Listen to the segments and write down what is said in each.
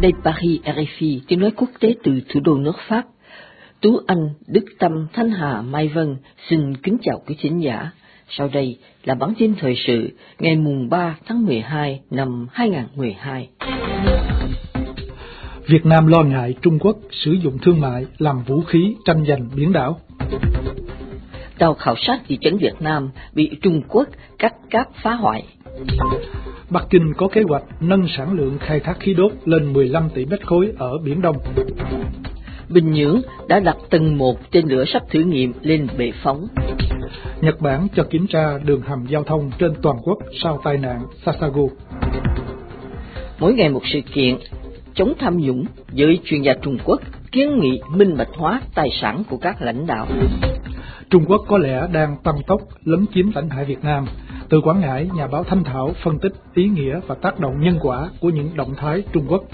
Đây Paris RFI, tiếng nói quốc tế từ thủ đô nước Pháp. Tú Anh, Đức Tâm, Thanh Hà, Mai Vân xin kính chào quý thính giả. Sau đây là bản tin thời sự ngày mùng 3 tháng 12 năm 2012. Việt Nam lo ngại Trung Quốc sử dụng thương mại làm vũ khí tranh giành biển đảo. Tàu khảo sát thị trấn Việt Nam bị Trung Quốc cắt cáp phá hoại. Bắc Kinh có kế hoạch nâng sản lượng khai thác khí đốt lên 15 tỷ mét khối ở Biển Đông. Bình Nhưỡng đã đặt tầng 1 tên lửa sắp thử nghiệm lên bệ phóng. Nhật Bản cho kiểm tra đường hầm giao thông trên toàn quốc sau tai nạn Sasebo. Mỗi ngày một sự kiện chống tham nhũng, giới chuyên gia Trung Quốc kiến nghị minh bạch hóa tài sản của các lãnh đạo. Trung Quốc có lẽ đang tăng tốc lấn chiếm lãnh hải Việt Nam. Từ Quảng Ngãi, nhà báo Thanh Thảo phân tích ý nghĩa và tác động nhân quả của những động thái Trung Quốc.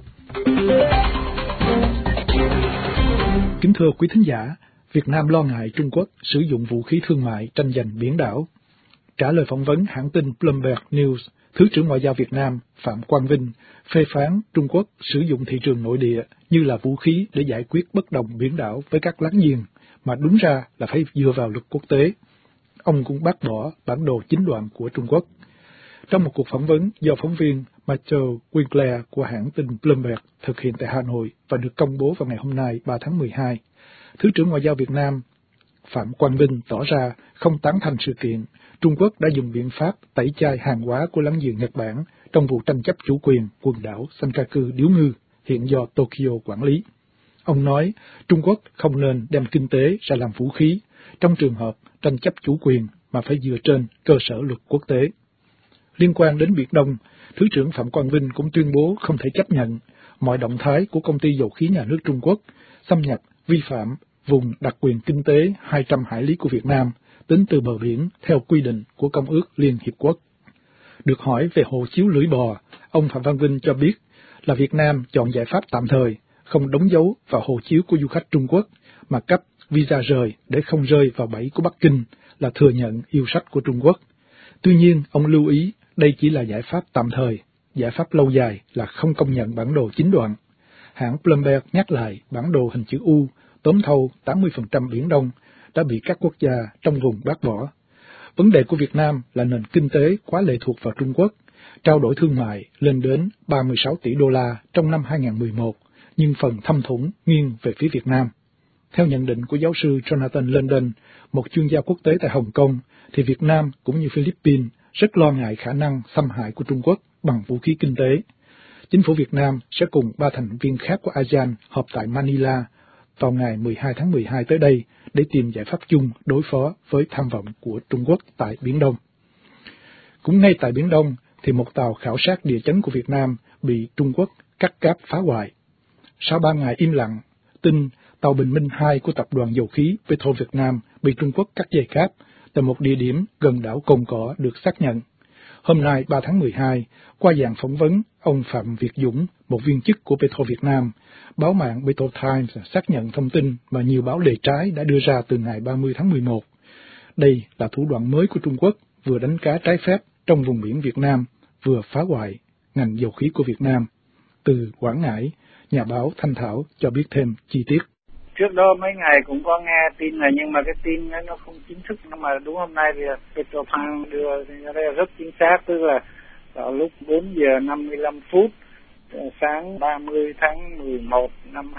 Kính thưa quý thính giả, Việt Nam lo ngại Trung Quốc sử dụng vũ khí thương mại tranh giành biển đảo. Trả lời phỏng vấn hãng tin Bloomberg News, Thứ trưởng Ngoại giao Việt Nam Phạm Quang Vinh phê phán Trung Quốc sử dụng thị trường nội địa như là vũ khí để giải quyết bất đồng biển đảo với các láng giềng, mà đúng ra là phải dựa vào luật quốc tế. Ông cũng bác bỏ bản đồ chín đoạn của Trung Quốc. Trong một cuộc phỏng vấn do phóng viên Michael Winkler của hãng tin Bloomberg thực hiện tại Hà Nội và được công bố vào ngày hôm nay 3 tháng 12, Thứ trưởng Ngoại giao Việt Nam Phạm Quang Vinh tỏ ra không tán thành sự kiện Trung Quốc đã dùng biện pháp tẩy chay hàng hóa của láng giềng Nhật Bản trong vụ tranh chấp chủ quyền quần đảo Senkaku Điếu Ngư hiện do Tokyo quản lý. Ông nói Trung Quốc không nên đem kinh tế ra làm vũ khí trong trường hợp tranh chấp chủ quyền mà phải dựa trên cơ sở luật quốc tế. Liên quan đến Biển Đông, Thứ trưởng Phạm Quang Vinh cũng tuyên bố không thể chấp nhận mọi động thái của công ty dầu khí nhà nước Trung Quốc xâm nhập vi phạm vùng đặc quyền kinh tế 200 hải lý của Việt Nam tính từ bờ biển theo quy định của Công ước Liên Hiệp Quốc. Được hỏi về hộ chiếu lưỡi bò, ông Phạm Văn Vinh cho biết là Việt Nam chọn giải pháp tạm thời, không đóng dấu vào hộ chiếu của du khách Trung Quốc, mà cấp visa rời để không rơi vào bẫy của Bắc Kinh là thừa nhận yêu sách của Trung Quốc. Tuy nhiên, ông lưu ý đây chỉ là giải pháp tạm thời, giải pháp lâu dài là không công nhận bản đồ chín đoạn. Hãng Bloomberg nhắc lại bản đồ hình chữ U tóm thâu 80% Biển Đông đã bị các quốc gia trong vùng bác bỏ. Vấn đề của Việt Nam là nền kinh tế quá lệ thuộc vào Trung Quốc, trao đổi thương mại lên đến 36 tỷ đô la trong năm 2011, nhưng phần thâm thủng nghiêng về phía Việt Nam. Theo nhận định của giáo sư Jonathan London, một chuyên gia quốc tế tại Hồng Kông, thì Việt Nam cũng như Philippines rất lo ngại khả năng xâm hại của Trung Quốc bằng vũ khí kinh tế. Chính phủ Việt Nam sẽ cùng 3 thành viên khác của ASEAN họp tại Manila vào ngày 12 tháng 12 tới đây để tìm giải pháp chung đối phó với tham vọng của Trung Quốc tại Biển Đông. Cũng ngay tại Biển Đông thì một tàu khảo sát địa chấn của Việt Nam bị Trung Quốc cắt cáp phá hoại. Sau 3 ngày im lặng, tin tàu Bình Minh 2 của tập đoàn dầu khí Petro Việt Nam bị Trung Quốc cắt dây cáp tại một địa điểm gần đảo Cồn Cỏ được xác nhận. Hôm nay 3 tháng 12, qua dạng phỏng vấn, ông Phạm Việt Dũng, một viên chức của Petro Việt Nam, báo mạng Petro Times xác nhận thông tin mà nhiều báo lề trái đã đưa ra từ ngày 30 tháng 11. Đây là thủ đoạn mới của Trung Quốc, vừa đánh cá trái phép trong vùng biển Việt Nam, vừa phá hoại ngành dầu khí của Việt Nam. Từ Quảng Ngãi, nhà báo Thanh Thảo cho biết thêm chi tiết. Trước đó mấy ngày cũng có nghe tin này, nhưng mà cái tin nó không chính thức, nhưng mà đúng hôm nay thì Petropan đưa ra rất chính xác, tức là vào lúc 4 giờ 55 phút sáng 30 tháng 11 năm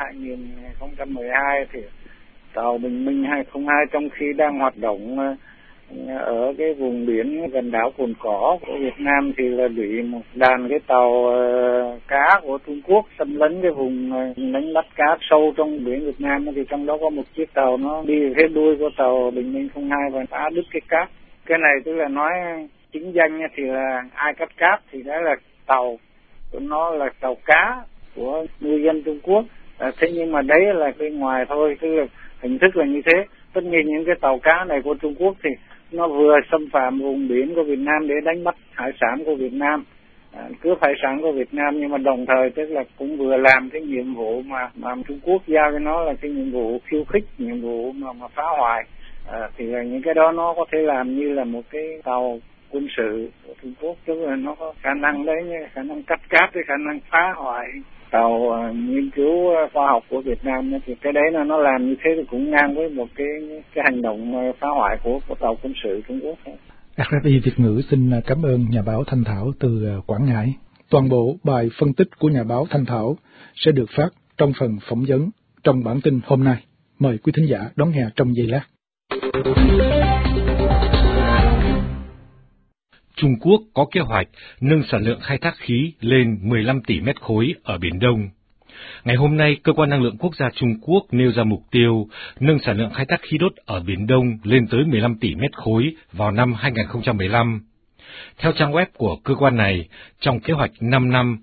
2012 thì tàu Bình Minh 202 trong khi đang hoạt động ở cái vùng biển gần đảo Cồn Cỏ của Việt Nam thì là bị một đàn cái tàu cá của Trung Quốc xâm lấn cái vùng đánh bắt cá sâu trong biển Việt Nam, thì trong đó có một chiếc tàu nó đi phía đuôi của tàu Bình Minh 02 và phá đứt cái cáp. Cái này tức là nói chính danh thì là ai cắt cáp thì đó là tàu của nó, là tàu cá của ngư dân Trung Quốc. Thế nhưng mà đấy là bên ngoài thôi, tức là hình thức là như thế. Tất nhiên những cái tàu cá này của Trung Quốc thì nó vừa xâm phạm vùng biển của Việt Nam để đánh bắt hải sản của Việt Nam, cướp hải sản của Việt Nam, nhưng mà đồng thời tức là cũng vừa làm cái nhiệm vụ mà Trung Quốc giao cho nó là cái nhiệm vụ khiêu khích, nhiệm vụ mà phá hoại. Thì là những cái đó nó có thể làm như là một cái tàu quân sự của Trung Quốc, tức là nó có khả năng đấy, khả năng cắt cáp, cái khả năng phá hoại tàu nghiên cứu khoa học của Việt Nam, thì cái đấy là nó làm như thế thì cũng ngang với một cái hành động phá hoại của tàu quân sự Trung Quốc. RFI Việt ngữ xin cảm ơn nhà báo Thanh Thảo từ Quảng Ngãi. Toàn bộ bài phân tích của nhà báo Thanh Thảo sẽ được phát trong phần phỏng vấn trong bản tin hôm nay. Mời quý thính giả đón nghe trong giây lát. Trung Quốc có kế hoạch nâng sản lượng khai thác khí lên 15 tỷ mét khối ở Biển Đông. Ngày hôm nay, Cơ quan Năng lượng Quốc gia Trung Quốc nêu ra mục tiêu nâng sản lượng khai thác khí đốt ở Biển Đông lên tới 15 tỷ mét khối vào năm 2015. Theo trang web của cơ quan này, trong kế hoạch 5 năm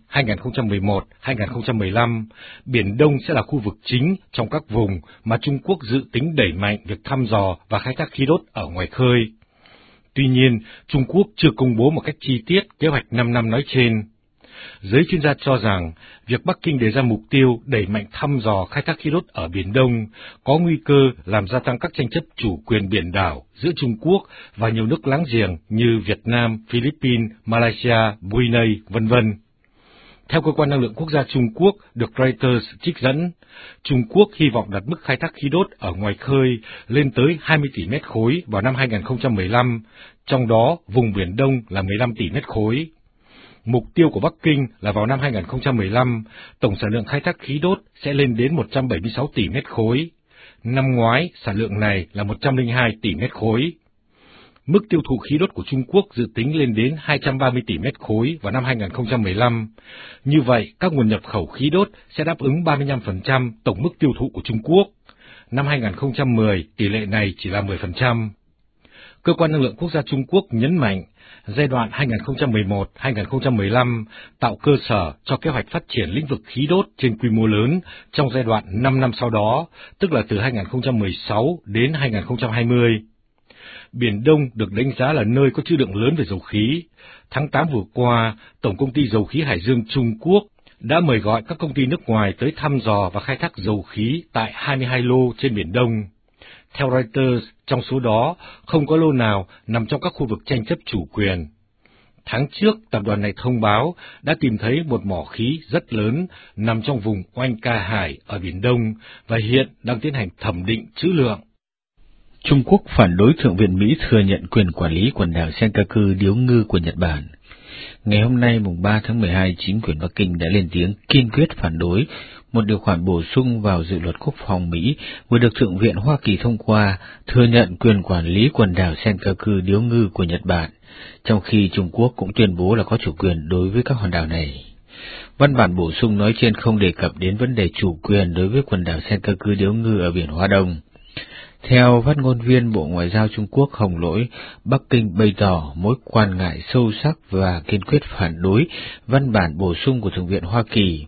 2011-2015, Biển Đông sẽ là khu vực chính trong các vùng mà Trung Quốc dự tính đẩy mạnh việc thăm dò và khai thác khí đốt ở ngoài khơi. Tuy nhiên, Trung Quốc chưa công bố một cách chi tiết kế hoạch 5 năm nói trên. Giới chuyên gia cho rằng, việc Bắc Kinh đề ra mục tiêu đẩy mạnh thăm dò khai thác khí đốt ở Biển Đông có nguy cơ làm gia tăng các tranh chấp chủ quyền biển đảo giữa Trung Quốc và nhiều nước láng giềng như Việt Nam, Philippines, Malaysia, Brunei, v.v. Theo Cơ quan Năng lượng Quốc gia Trung Quốc được Reuters trích dẫn, Trung Quốc hy vọng đặt mức khai thác khí đốt ở ngoài khơi lên tới 20 tỷ mét khối vào năm 2015, trong đó vùng Biển Đông là 15 tỷ mét khối. Mục tiêu của Bắc Kinh là vào năm 2015, tổng sản lượng khai thác khí đốt sẽ lên đến 176 tỷ mét khối. Năm ngoái, sản lượng này là 102 tỷ mét khối. Mức tiêu thụ khí đốt của Trung Quốc dự tính lên đến 230 tỷ mét khối vào năm 2015. Như vậy, các nguồn nhập khẩu khí đốt sẽ đáp ứng 35% tổng mức tiêu thụ của Trung Quốc. Năm 2010, tỷ lệ này chỉ là 10%. Cơ quan Năng lượng Quốc gia Trung Quốc nhấn mạnh, giai đoạn 2011-2015 tạo cơ sở cho kế hoạch phát triển lĩnh vực khí đốt trên quy mô lớn trong giai đoạn 5 năm sau đó, tức là từ 2016 đến 2020. Biển Đông được đánh giá là nơi có trữ lượng lớn về dầu khí. Tháng 8 vừa qua, Tổng công ty Dầu khí Hải dương Trung Quốc đã mời gọi các công ty nước ngoài tới thăm dò và khai thác dầu khí tại 22 lô trên Biển Đông. Theo Reuters, trong số đó, không có lô nào nằm trong các khu vực tranh chấp chủ quyền. Tháng trước, tập đoàn này thông báo đã tìm thấy một mỏ khí rất lớn nằm trong vùng Oanh Ca Hải ở Biển Đông và hiện đang tiến hành thẩm định trữ lượng. Trung Quốc phản đối Thượng viện Mỹ thừa nhận quyền quản lý quần đảo Senkaku điếu ngư của Nhật Bản. Ngày hôm nay, mùng 3 tháng 12, chính quyền Bắc Kinh đã lên tiếng kiên quyết phản đối một điều khoản bổ sung vào dự luật quốc phòng Mỹ vừa được Thượng viện Hoa Kỳ thông qua, thừa nhận quyền quản lý quần đảo Senkaku điếu ngư của Nhật Bản, trong khi Trung Quốc cũng tuyên bố là có chủ quyền đối với các hòn đảo này. Văn bản bổ sung nói trên không đề cập đến vấn đề chủ quyền đối với quần đảo Senkaku điếu ngư ở Biển Hoa Đông. Theo phát ngôn viên Bộ Ngoại giao Trung Quốc Hồng Lỗi, Bắc Kinh bày tỏ mối quan ngại sâu sắc và kiên quyết phản đối văn bản bổ sung của Thượng viện Hoa Kỳ.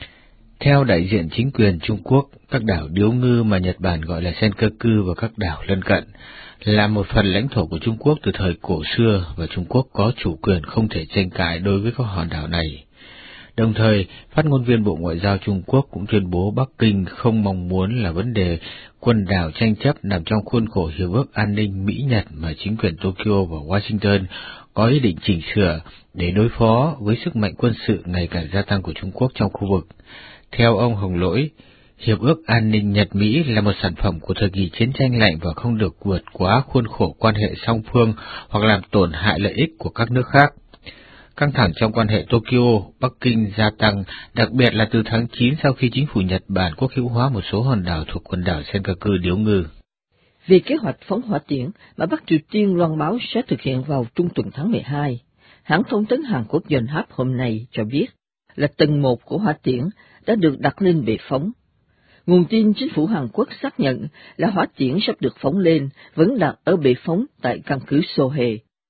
Theo đại diện chính quyền Trung Quốc, các đảo điếu ngư mà Nhật Bản gọi là Senkaku và các đảo lân cận là một phần lãnh thổ của Trung Quốc từ thời cổ xưa và Trung Quốc có chủ quyền không thể tranh cãi đối với các hòn đảo này. Đồng thời, phát ngôn viên Bộ Ngoại giao Trung Quốc cũng tuyên bố Bắc Kinh không mong muốn là vấn đề quần đảo tranh chấp nằm trong khuôn khổ Hiệp ước An ninh Mỹ-Nhật mà chính quyền Tokyo và Washington có ý định chỉnh sửa để đối phó với sức mạnh quân sự ngày càng gia tăng của Trung Quốc trong khu vực. Theo ông Hồng Lỗi, Hiệp ước An ninh Nhật-Mỹ là một sản phẩm của thời kỳ chiến tranh lạnh và không được vượt quá khuôn khổ quan hệ song phương hoặc làm tổn hại lợi ích của các nước khác. Căng thẳng trong quan hệ Tokyo-Bắc Kinh gia tăng, đặc biệt là từ tháng 9 sau khi chính phủ Nhật Bản quốc hữu hóa một số hòn đảo thuộc quần đảo Senkaku điếu ngư. Về kế hoạch phóng hỏa tiễn mà Bắc Triều Tiên loan báo sẽ thực hiện vào trung tuần tháng 12, hãng thông tấn Hàn Quốc Yonhap hôm nay cho biết là tầng 1 của hỏa tiễn đã được đặt lên bệ phóng. Nguồn tin chính phủ Hàn Quốc xác nhận là hỏa tiễn sắp được phóng lên vẫn đặt ở bệ phóng tại căn cứ Sohe,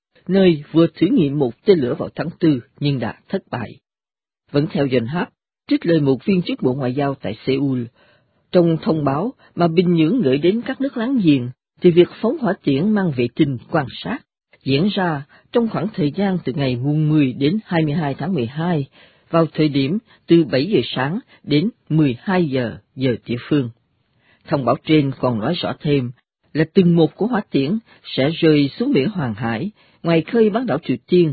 nơi vừa thử nghiệm một tên lửa vào tháng 4 nhưng đã thất bại. Vẫn theo Yonhap, trích lời một viên chức Bộ Ngoại giao tại Seoul, trong thông báo mà Bình Nhưỡng gửi đến các nước láng giềng, thì việc phóng hỏa tiễn mang vệ tinh quan sát diễn ra trong khoảng thời gian từ ngày mùng 10 đến 22 tháng 12, vào thời điểm từ 7 giờ sáng đến 12 giờ giờ địa phương. Thông báo trên còn nói rõ thêm là tầng 1 của hỏa tiễn sẽ rơi xuống biển Hoàng Hải, ngoài khơi bán đảo Triều Tiên,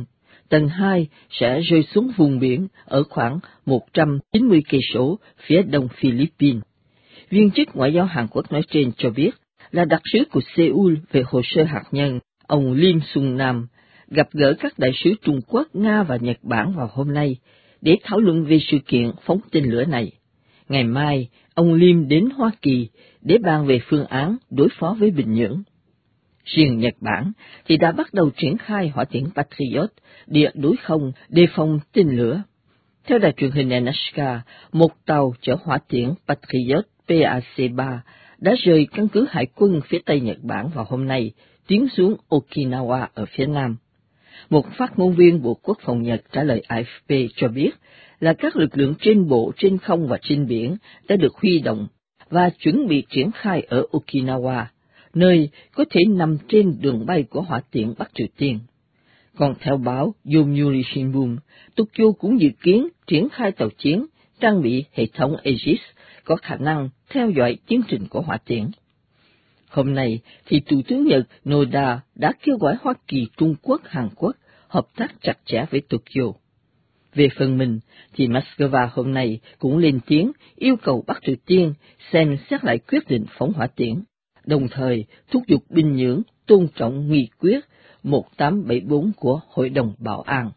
Tầng 2 sẽ rơi xuống vùng biển ở khoảng 190 cây số phía đông Philippines. Viên chức ngoại giao Hàn Quốc nói trên cho biết là đặc sứ của Seoul về hồ sơ hạt nhân, ông Lim Sung Nam, gặp gỡ các đại sứ Trung Quốc, Nga và Nhật Bản vào hôm nay để thảo luận về sự kiện phóng tên lửa này. Ngày mai, ông Lim đến Hoa Kỳ để bàn về phương án đối phó với Bình Nhưỡng. Riêng Nhật Bản thì đã bắt đầu triển khai hỏa tiễn Patriot địa đối không đề phòng tên lửa. Theo đài truyền hình NHK, một tàu chở hỏa tiễn Patriot PAC-3 đã rời căn cứ hải quân phía Tây Nhật Bản vào hôm nay, tiến xuống Okinawa ở phía Nam. Một phát ngôn viên Bộ Quốc phòng Nhật trả lời AFP cho biết là các lực lượng trên bộ, trên không và trên biển đã được huy động và chuẩn bị triển khai ở Okinawa, nơi có thể nằm trên đường bay của hỏa tiễn Bắc Triều Tiên. Còn theo báo Yomiuri Shimbun, Tokyo cũng dự kiến triển khai tàu chiến trang bị hệ thống Aegis có khả năng theo dõi tiến trình của hỏa tiễn. Hôm nay thì Thủ tướng Nhật Noda đã kêu gọi Hoa Kỳ, Trung Quốc, Hàn Quốc hợp tác chặt chẽ với Tokyo. Về phần mình thì Moscow hôm nay cũng lên tiếng yêu cầu Bắc Triều Tiên xem xét lại quyết định phóng hỏa tiễn, đồng thời thúc giục Bình Nhưỡng tôn trọng nghị quyết 1874 của Hội đồng Bảo an.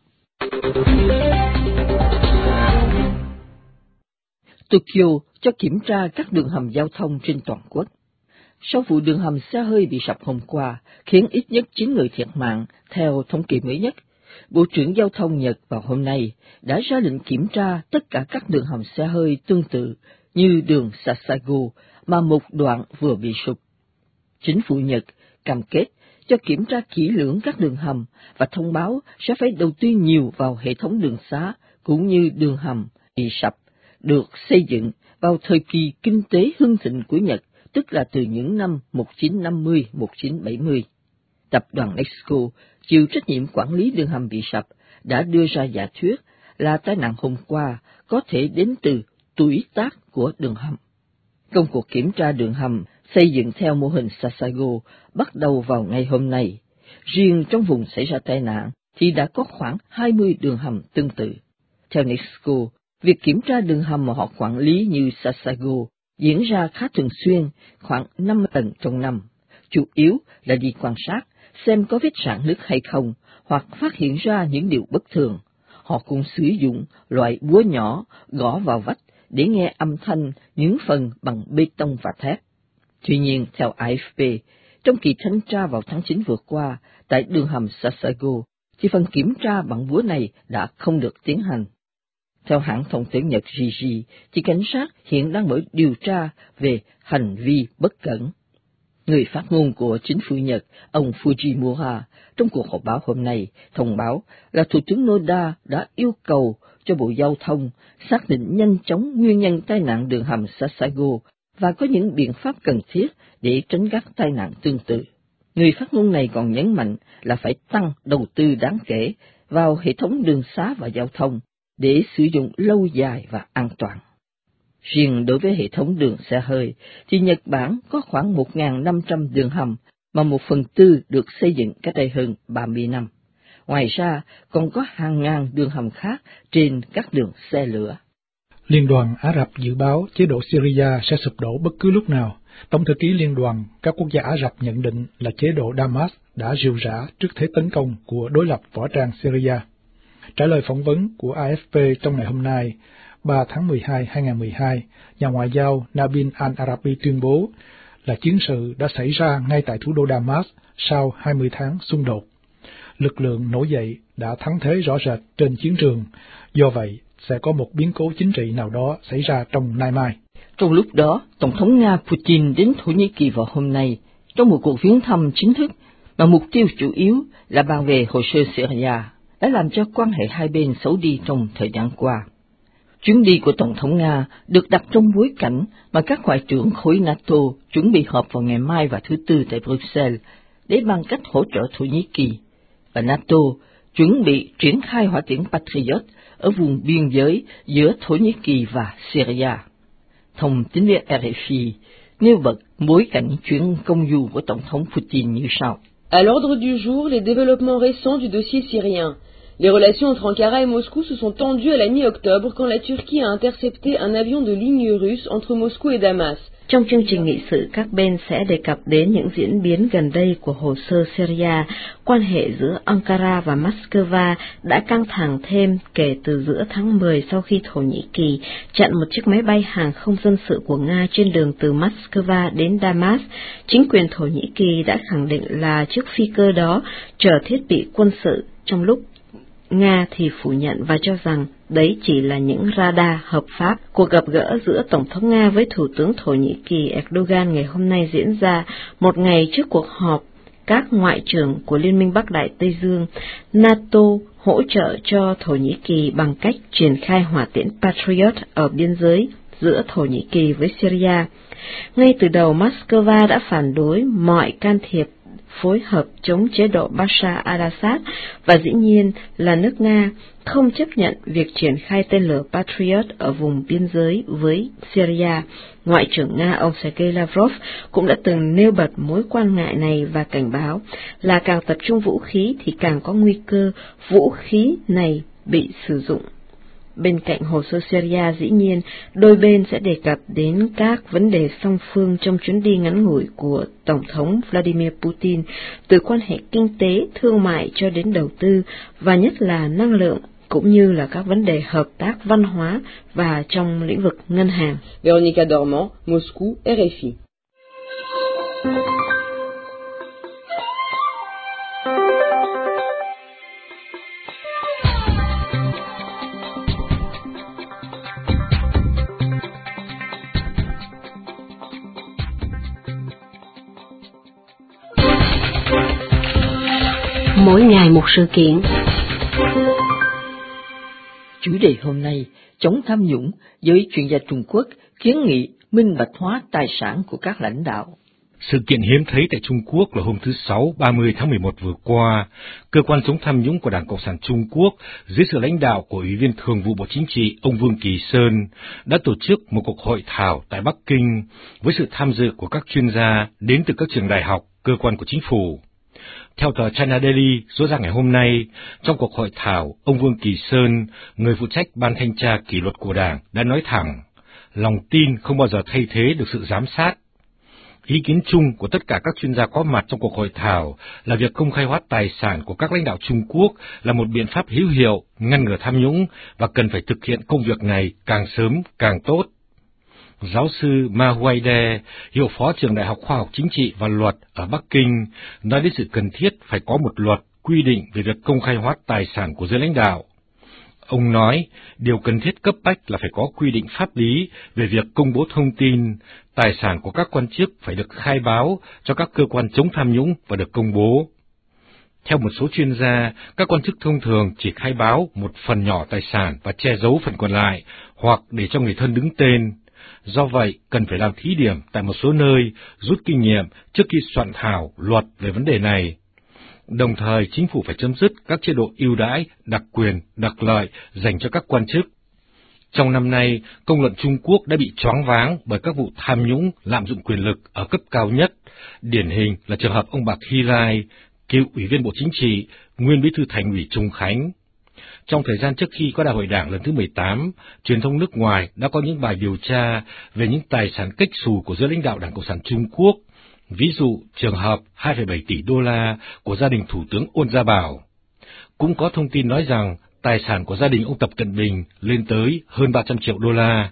Tokyo cho kiểm tra các đường hầm giao thông trên toàn quốc. Sau vụ đường hầm xe hơi bị sập hôm qua, khiến ít nhất 9 người thiệt mạng, theo thống kê mới nhất, Bộ trưởng Giao thông Nhật vào hôm nay đã ra lệnh kiểm tra tất cả các đường hầm xe hơi tương tự như đường Sasago mà một đoạn vừa bị sụp. Chính phủ Nhật cam kết cho kiểm tra kỹ lưỡng các đường hầm và thông báo sẽ phải đầu tư nhiều vào hệ thống đường xá cũng như đường hầm bị sập, được xây dựng vào thời kỳ kinh tế hưng thịnh của Nhật, tức là từ những năm 1950-1970. Tập đoàn Nesco, chịu trách nhiệm quản lý đường hầm bị sập, đã đưa ra giả thuyết là tai nạn hôm qua có thể đến từ tuổi tác của đường hầm. Công cuộc kiểm tra đường hầm xây dựng theo mô hình Sasago bắt đầu vào ngày hôm nay. Riêng trong vùng xảy ra tai nạn thì đã có khoảng 20 đường hầm tương tự. Theo Nesco, việc kiểm tra đường hầm mà họ quản lý như Sasago diễn ra khá thường xuyên, khoảng 5 lần trong năm, chủ yếu là đi quan sát, xem có vết rạn nứt hay không, hoặc phát hiện ra những điều bất thường. Họ cũng sử dụng loại búa nhỏ gõ vào vách để nghe âm thanh những phần bằng bê tông và thép. Tuy nhiên, theo AFP, trong kỳ thanh tra vào tháng 9 vừa qua tại đường hầm Sasago, thì phần kiểm tra bằng búa này đã không được tiến hành. Theo hãng thông tấn Nhật Jiji, thì cảnh sát hiện đang mở điều tra về hành vi bất cẩn. Người phát ngôn của chính phủ Nhật, ông Fujimura, trong cuộc họp báo hôm nay, thông báo là Thủ tướng Noda đã yêu cầu cho Bộ Giao thông xác định nhanh chóng nguyên nhân tai nạn đường hầm Sasago và có những biện pháp cần thiết để tránh các tai nạn tương tự. Người phát ngôn này còn nhấn mạnh là phải tăng đầu tư đáng kể vào hệ thống đường xá và giao thông để sử dụng lâu dài và an toàn. Riêng đối với hệ thống đường xe hơi, thì Nhật Bản có khoảng 1.500 đường hầm, mà 1/4 được xây dựng cách đây hơn 30 năm. Ngoài ra, còn có hàng ngàn đường hầm khác trên các đường xe lửa. Liên đoàn Ả Rập dự báo chế độ Syria sẽ sụp đổ bất cứ lúc nào. Tổng thư ký Liên đoàn các quốc gia Ả Rập nhận định là chế độ Damas đã rệu rã trước thế tấn công của đối lập võ trang Syria. Trả lời phỏng vấn của AFP trong ngày hôm nay, 3 tháng 12, 2012, nhà ngoại giao Nabil al-Arabi tuyên bố là chiến sự đã xảy ra ngay tại thủ đô Damas sau 20 tháng xung đột. Lực lượng nổi dậy đã thắng thế rõ rệt trên chiến trường, do vậy sẽ có một biến cố chính trị nào đó xảy ra trong nay mai. Trong lúc đó, Tổng thống Nga Putin đến Thổ Nhĩ Kỳ vào hôm nay trong một cuộc viếng thăm chính thức, mà mục tiêu chủ yếu là bàn về hồ sơ Syria, đã làm cho quan hệ hai bên xấu đi trong thời gian qua. Chuyến đi của Tổng thống Nga được đặt trong bối cảnh mà các ngoại trưởng khối NATO chuẩn bị họp vào ngày mai và thứ Tư tại Bruxelles để bàn cách hỗ trợ Thổ Nhĩ Kỳ, và NATO chuẩn bị triển khai hỏa tiễn Patriot ở vùng biên giới giữa Thổ Nhĩ Kỳ và Syria. Thông tín viên RFI nêu bật bối cảnh chuyến công du của Tổng thống Putin như sau. À l'ordre du jour, les développements récents du dossier syrien. Les relations entre Ankara et Moscou se sont tendues à la mi-octobre quand la Turquie a intercepté un avion de ligne russe entre Moscou et Damas. Trong chương trình nghị sự, các bên sẽ đề cập đến những diễn biến gần đây của hồ sơ Syria. Quan hệ giữa Ankara và Moscow đã căng thẳng thêm kể từ giữa tháng 10 sau khi Thổ Nhĩ Kỳ chặn một chiếc máy bay hàng không dân sự của Nga trên đường từ Moscow đến Damas. Chính quyền Thổ Nhĩ Kỳ đã khẳng định là chiếc phi cơ đó chở thiết bị quân sự, trong lúc Nga thì phủ nhận và cho rằng đấy chỉ là những radar hợp pháp. Cuộc gặp gỡ giữa Tổng thống Nga với Thủ tướng Thổ Nhĩ Kỳ Erdogan ngày hôm nay diễn ra một ngày trước cuộc họp các ngoại trưởng của Liên minh Bắc Đại Tây Dương. NATO hỗ trợ cho Thổ Nhĩ Kỳ bằng cách triển khai hỏa tiễn Patriot ở biên giới giữa Thổ Nhĩ Kỳ với Syria. Ngay từ đầu, Moscow đã phản đối mọi can thiệp phối hợp chống chế độ Bashar al-Assad và dĩ nhiên là nước Nga không chấp nhận việc triển khai tên lửa Patriot ở vùng biên giới với Syria. Ngoại trưởng Nga ông Sergei Lavrov cũng đã từng nêu bật mối quan ngại này và cảnh báo là càng tập trung vũ khí thì càng có nguy cơ vũ khí này bị sử dụng. Bên cạnh hồ sơ Syria, dĩ nhiên, đôi bên sẽ đề cập đến các vấn đề song phương trong chuyến đi ngắn ngủi của Tổng thống Vladimir Putin, từ quan hệ kinh tế, thương mại cho đến đầu tư, và nhất là năng lượng, cũng như là các vấn đề hợp tác văn hóa và trong lĩnh vực ngân hàng. Véronica Dormant, Moscou, RFI. Mỗi ngày một sự kiện. Chủ đề hôm nay, chống tham nhũng, giới chuyên gia Trung Quốc kiến nghị minh bạch hóa tài sản của các lãnh đạo. Sự kiện hiếm thấy tại Trung Quốc là hôm thứ Sáu 30 tháng 11 vừa qua, cơ quan chống tham nhũng của Đảng Cộng sản Trung Quốc dưới sự lãnh đạo của Ủy viên Thường vụ Bộ Chính trị ông Vương Kỳ Sơn đã tổ chức một cuộc hội thảo tại Bắc Kinh với sự tham dự của các chuyên gia đến từ các trường đại học, cơ quan của chính phủ. Theo tờ China Daily số ra ngày hôm nay, trong cuộc hội thảo, ông Vương Kỳ Sơn, người phụ trách Ban Thanh tra Kỷ luật của Đảng, đã nói thẳng, lòng tin không bao giờ thay thế được sự giám sát. Ý kiến chung của tất cả các chuyên gia có mặt trong cuộc hội thảo là việc công khai hóa tài sản của các lãnh đạo Trung Quốc là một biện pháp hữu hiệu ngăn ngừa tham nhũng và cần phải thực hiện công việc này càng sớm càng tốt. Giáo sư Ma Huaide, hiệu phó trường Đại học Khoa học Chính trị và Luật ở Bắc Kinh, nói đến sự cần thiết phải có một luật quy định về việc công khai hóa tài sản của giới lãnh đạo. Ông nói, điều cần thiết cấp bách là phải có quy định pháp lý về việc công bố thông tin, tài sản của các quan chức phải được khai báo cho các cơ quan chống tham nhũng và được công bố. Theo một số chuyên gia, các quan chức thông thường chỉ khai báo một phần nhỏ tài sản và che giấu phần còn lại, hoặc để cho người thân đứng tên. Do vậy, cần phải làm thí điểm tại một số nơi, rút kinh nghiệm trước khi soạn thảo luật về vấn đề này. Đồng thời, chính phủ phải chấm dứt các chế độ ưu đãi, đặc quyền, đặc lợi dành cho các quan chức. Trong năm nay, công luận Trung Quốc đã bị choáng váng bởi các vụ tham nhũng, lạm dụng quyền lực ở cấp cao nhất. Điển hình là trường hợp ông Bạc Hy Lai, cựu ủy viên Bộ Chính trị, nguyên bí thư Thành ủy Trùng Khánh. Trong thời gian trước khi có đại hội đảng lần thứ 18, truyền thông nước ngoài đã có những bài điều tra về những tài sản kếch xù của giới lãnh đạo Đảng Cộng sản Trung Quốc, ví dụ trường hợp 2,7 tỷ đô la của gia đình Thủ tướng Ôn Gia Bảo. Cũng có thông tin nói rằng tài sản của gia đình ông Tập Cận Bình lên tới hơn 300 triệu đô la.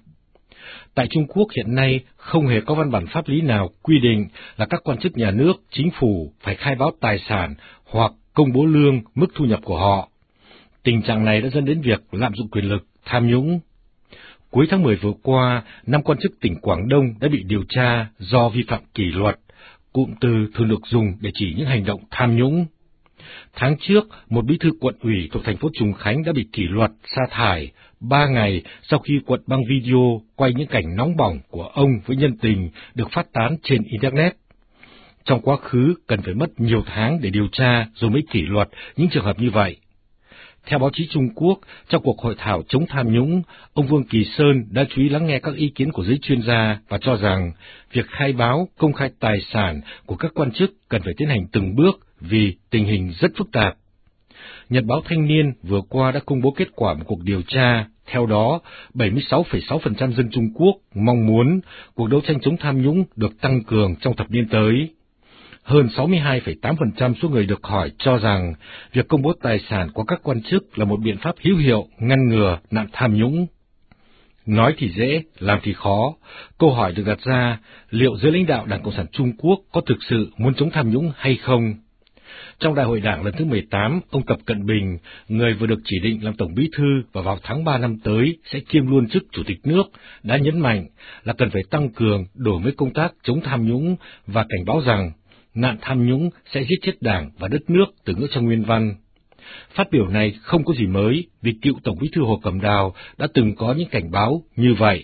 Tại Trung Quốc hiện nay không hề có văn bản pháp lý nào quy định là các quan chức nhà nước, chính phủ phải khai báo tài sản hoặc công bố lương, mức thu nhập của họ. Tình trạng này đã dẫn đến việc lạm dụng quyền lực, tham nhũng. Cuối tháng 10 vừa qua, 5 quan chức tỉnh Quảng Đông đã bị điều tra do vi phạm kỷ luật. Cụm từ thường được dùng để chỉ những hành động tham nhũng. Tháng trước, một bí thư quận ủy thuộc thành phố Trùng Khánh đã bị kỷ luật, sa thải 3 ngày sau khi quận băng video quay những cảnh nóng bỏng của ông với nhân tình được phát tán trên Internet. Trong quá khứ, cần phải mất nhiều tháng để điều tra rồi mới kỷ luật những trường hợp như vậy. Theo báo chí Trung Quốc, trong cuộc hội thảo chống tham nhũng, ông Vương Kỳ Sơn đã chú ý lắng nghe các ý kiến của giới chuyên gia và cho rằng việc khai báo, công khai tài sản của các quan chức cần phải tiến hành từng bước vì tình hình rất phức tạp. Nhật báo Thanh niên vừa qua đã công bố kết quả một cuộc điều tra. Theo đó, 76,6% dân Trung Quốc mong muốn cuộc đấu tranh chống tham nhũng được tăng cường trong thập niên tới. Hơn 62,8% số người được hỏi cho rằng việc công bố tài sản của các quan chức là một biện pháp hữu hiệu ngăn ngừa nạn tham nhũng. Nói thì dễ, làm thì khó. Câu hỏi được đặt ra, liệu giới lãnh đạo Đảng Cộng sản Trung Quốc có thực sự muốn chống tham nhũng hay không? Trong Đại hội Đảng lần thứ 18, ông Tập Cận Bình, người vừa được chỉ định làm Tổng Bí thư và vào tháng 3 năm tới sẽ kiêm luôn chức Chủ tịch nước, đã nhấn mạnh là cần phải tăng cường đổi mới công tác chống tham nhũng và cảnh báo rằng nạn tham nhũng sẽ giết chết Đảng và đất nước từ ngữ trong nguyên văn. Phát biểu này không có gì mới vì cựu Tổng Bí thư Hồ Cẩm Đào đã từng có những cảnh báo như vậy.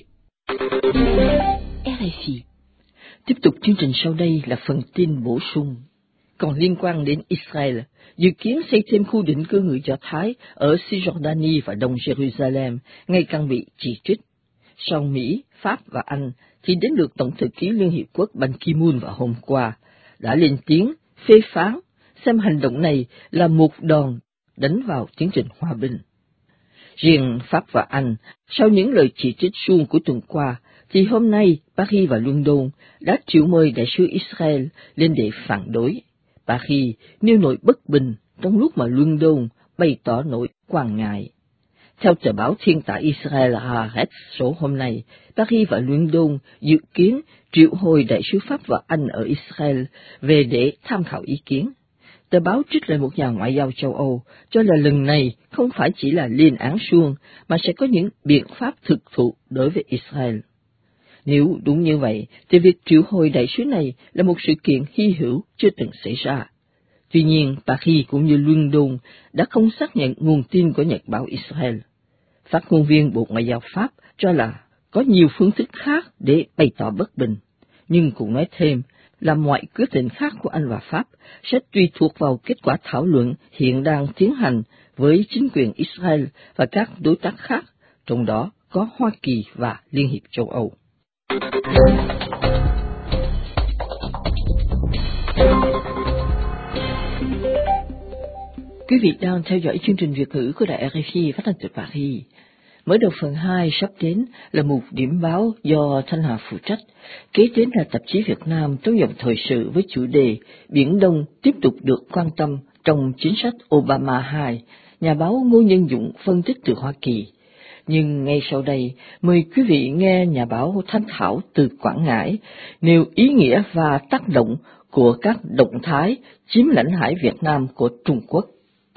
RFI. Tiếp tục chương trình sau đây là phần tin bổ sung. Còn liên quan đến Israel, dự kiến xây thêm khu định cư người Do Thái ở Cisjordania và Đông Jerusalem ngày càng bị chỉ trích. Sau Mỹ, Pháp và Anh, thì đến lượt Tổng thư ký Liên Hiệp Quốc Ban Ki-moon vào hôm qua đã lên tiếng phê phán xem hành động này là một đòn đánh vào tiến trình hòa bình. Riêng Pháp và Anh, sau những lời chỉ trích suông của tuần qua, thì hôm nay Paris và London đã triệu mời đại sứ Israel lên để phản đối. Paris nêu nỗi bất bình trong lúc mà London bày tỏ nỗi quan ngại. Theo tờ báo thiên tài Israel Haaretz số hôm nay, Paris và London dự kiến triệu hồi đại sứ Pháp và Anh ở Israel về để tham khảo ý kiến. Tờ báo trích lại một nhà ngoại giao châu Âu cho là lần này không phải chỉ là lên án suông mà sẽ có những biện pháp thực thụ đối với Israel. Nếu đúng như vậy, thì việc triệu hồi đại sứ này là một sự kiện hy hữu chưa từng xảy ra. Tuy nhiên, Paris cũng như London đã không xác nhận nguồn tin của Nhật báo Israel. Phát ngôn viên Bộ Ngoại giao Pháp cho là có nhiều phương thức khác để bày tỏ bất bình, nhưng cũng nói thêm là mọi quyết định khác của Anh và Pháp sẽ tùy thuộc vào kết quả thảo luận hiện đang tiến hành với chính quyền Israel và các đối tác khác, trong đó có Hoa Kỳ và Liên hiệp châu Âu. Quý vị đang theo dõi chương trình Việt ngữ của Đài RFI phát thanh từ Paris. Mở đầu phần 2 sắp đến là mục điểm báo do Thanh Hà phụ trách. Kế đến là tạp chí Việt Nam tấu dòng thời sự với chủ đề Biển Đông tiếp tục được quan tâm trong chính sách Obama 2. Nhà báo Ngô Nhân Dũng phân tích từ Hoa Kỳ. Nhưng ngay sau đây, mời quý vị nghe nhà báo Thanh Thảo từ Quảng Ngãi nêu ý nghĩa và tác động của các động thái chiếm lãnh hải Việt Nam của Trung Quốc.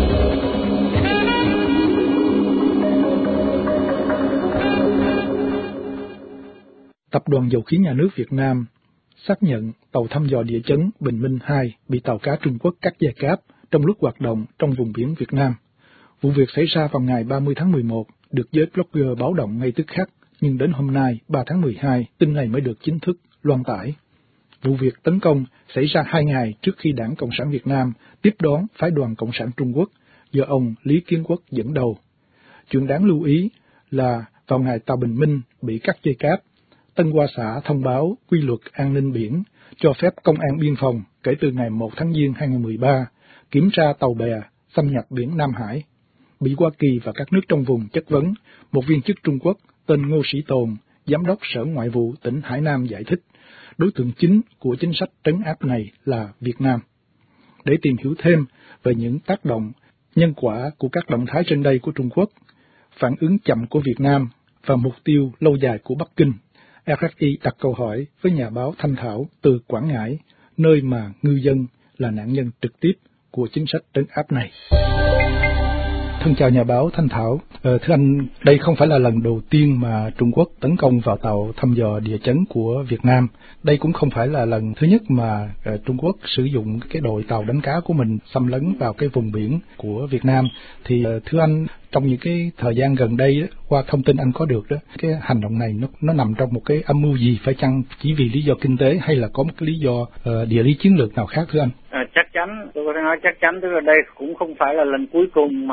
Tập đoàn Dầu khí Nhà nước Việt Nam xác nhận tàu thăm dò địa chấn Bình Minh 2 bị tàu cá Trung Quốc cắt dây cáp trong lúc hoạt động trong vùng biển Việt Nam. Vụ việc xảy ra vào ngày 30 tháng 11, được giới blogger báo động ngay tức khắc, nhưng đến hôm nay, 3 tháng 12, tin này mới được chính thức loan tải. Vụ việc tấn công xảy ra 2 ngày trước khi Đảng Cộng sản Việt Nam tiếp đón phái đoàn Cộng sản Trung Quốc do ông Lý Kiến Quốc dẫn đầu. Chuyện đáng lưu ý là vào ngày tàu Bình Minh bị cắt dây cáp, Tân Hoa Xã thông báo quy luật an ninh biển cho phép Công an Biên phòng kể từ ngày 1 tháng Giêng 2013 kiểm tra tàu bè xâm nhập biển Nam Hải. Bị Hoa Kỳ và các nước trong vùng chất vấn, một viên chức Trung Quốc tên Ngô Sĩ Tồn, Giám đốc Sở Ngoại vụ tỉnh Hải Nam giải thích, đối tượng chính của chính sách trấn áp này là Việt Nam. Để tìm hiểu thêm về những tác động, nhân quả của các động thái trên đây của Trung Quốc, phản ứng chậm của Việt Nam và mục tiêu lâu dài của Bắc Kinh, RFI đặt câu hỏi với nhà báo Thanh Thảo từ Quảng Ngãi, nơi mà ngư dân là nạn nhân trực tiếp của chính sách trấn áp này. Thân chào nhà báo Thanh Thảo. Thưa anh, đây không phải là lần đầu tiên mà Trung Quốc tấn công vào tàu thăm dò địa chấn của Việt Nam. Đây cũng không phải là lần thứ nhất mà Trung Quốc sử dụng cái đội tàu đánh cá của mình xâm lấn vào cái vùng biển của Việt Nam. Thì thưa anh, trong những cái thời gian gần đây, qua thông tin anh có được đó, cái hành động này nó nằm trong một cái âm mưu gì, phải chăng chỉ vì lý do kinh tế hay là có một cái lý do địa lý chiến lược nào khác thưa anh? Chắc chắn, tôi có thể nói chắc chắn, tức là đây cũng không phải là lần cuối cùng mà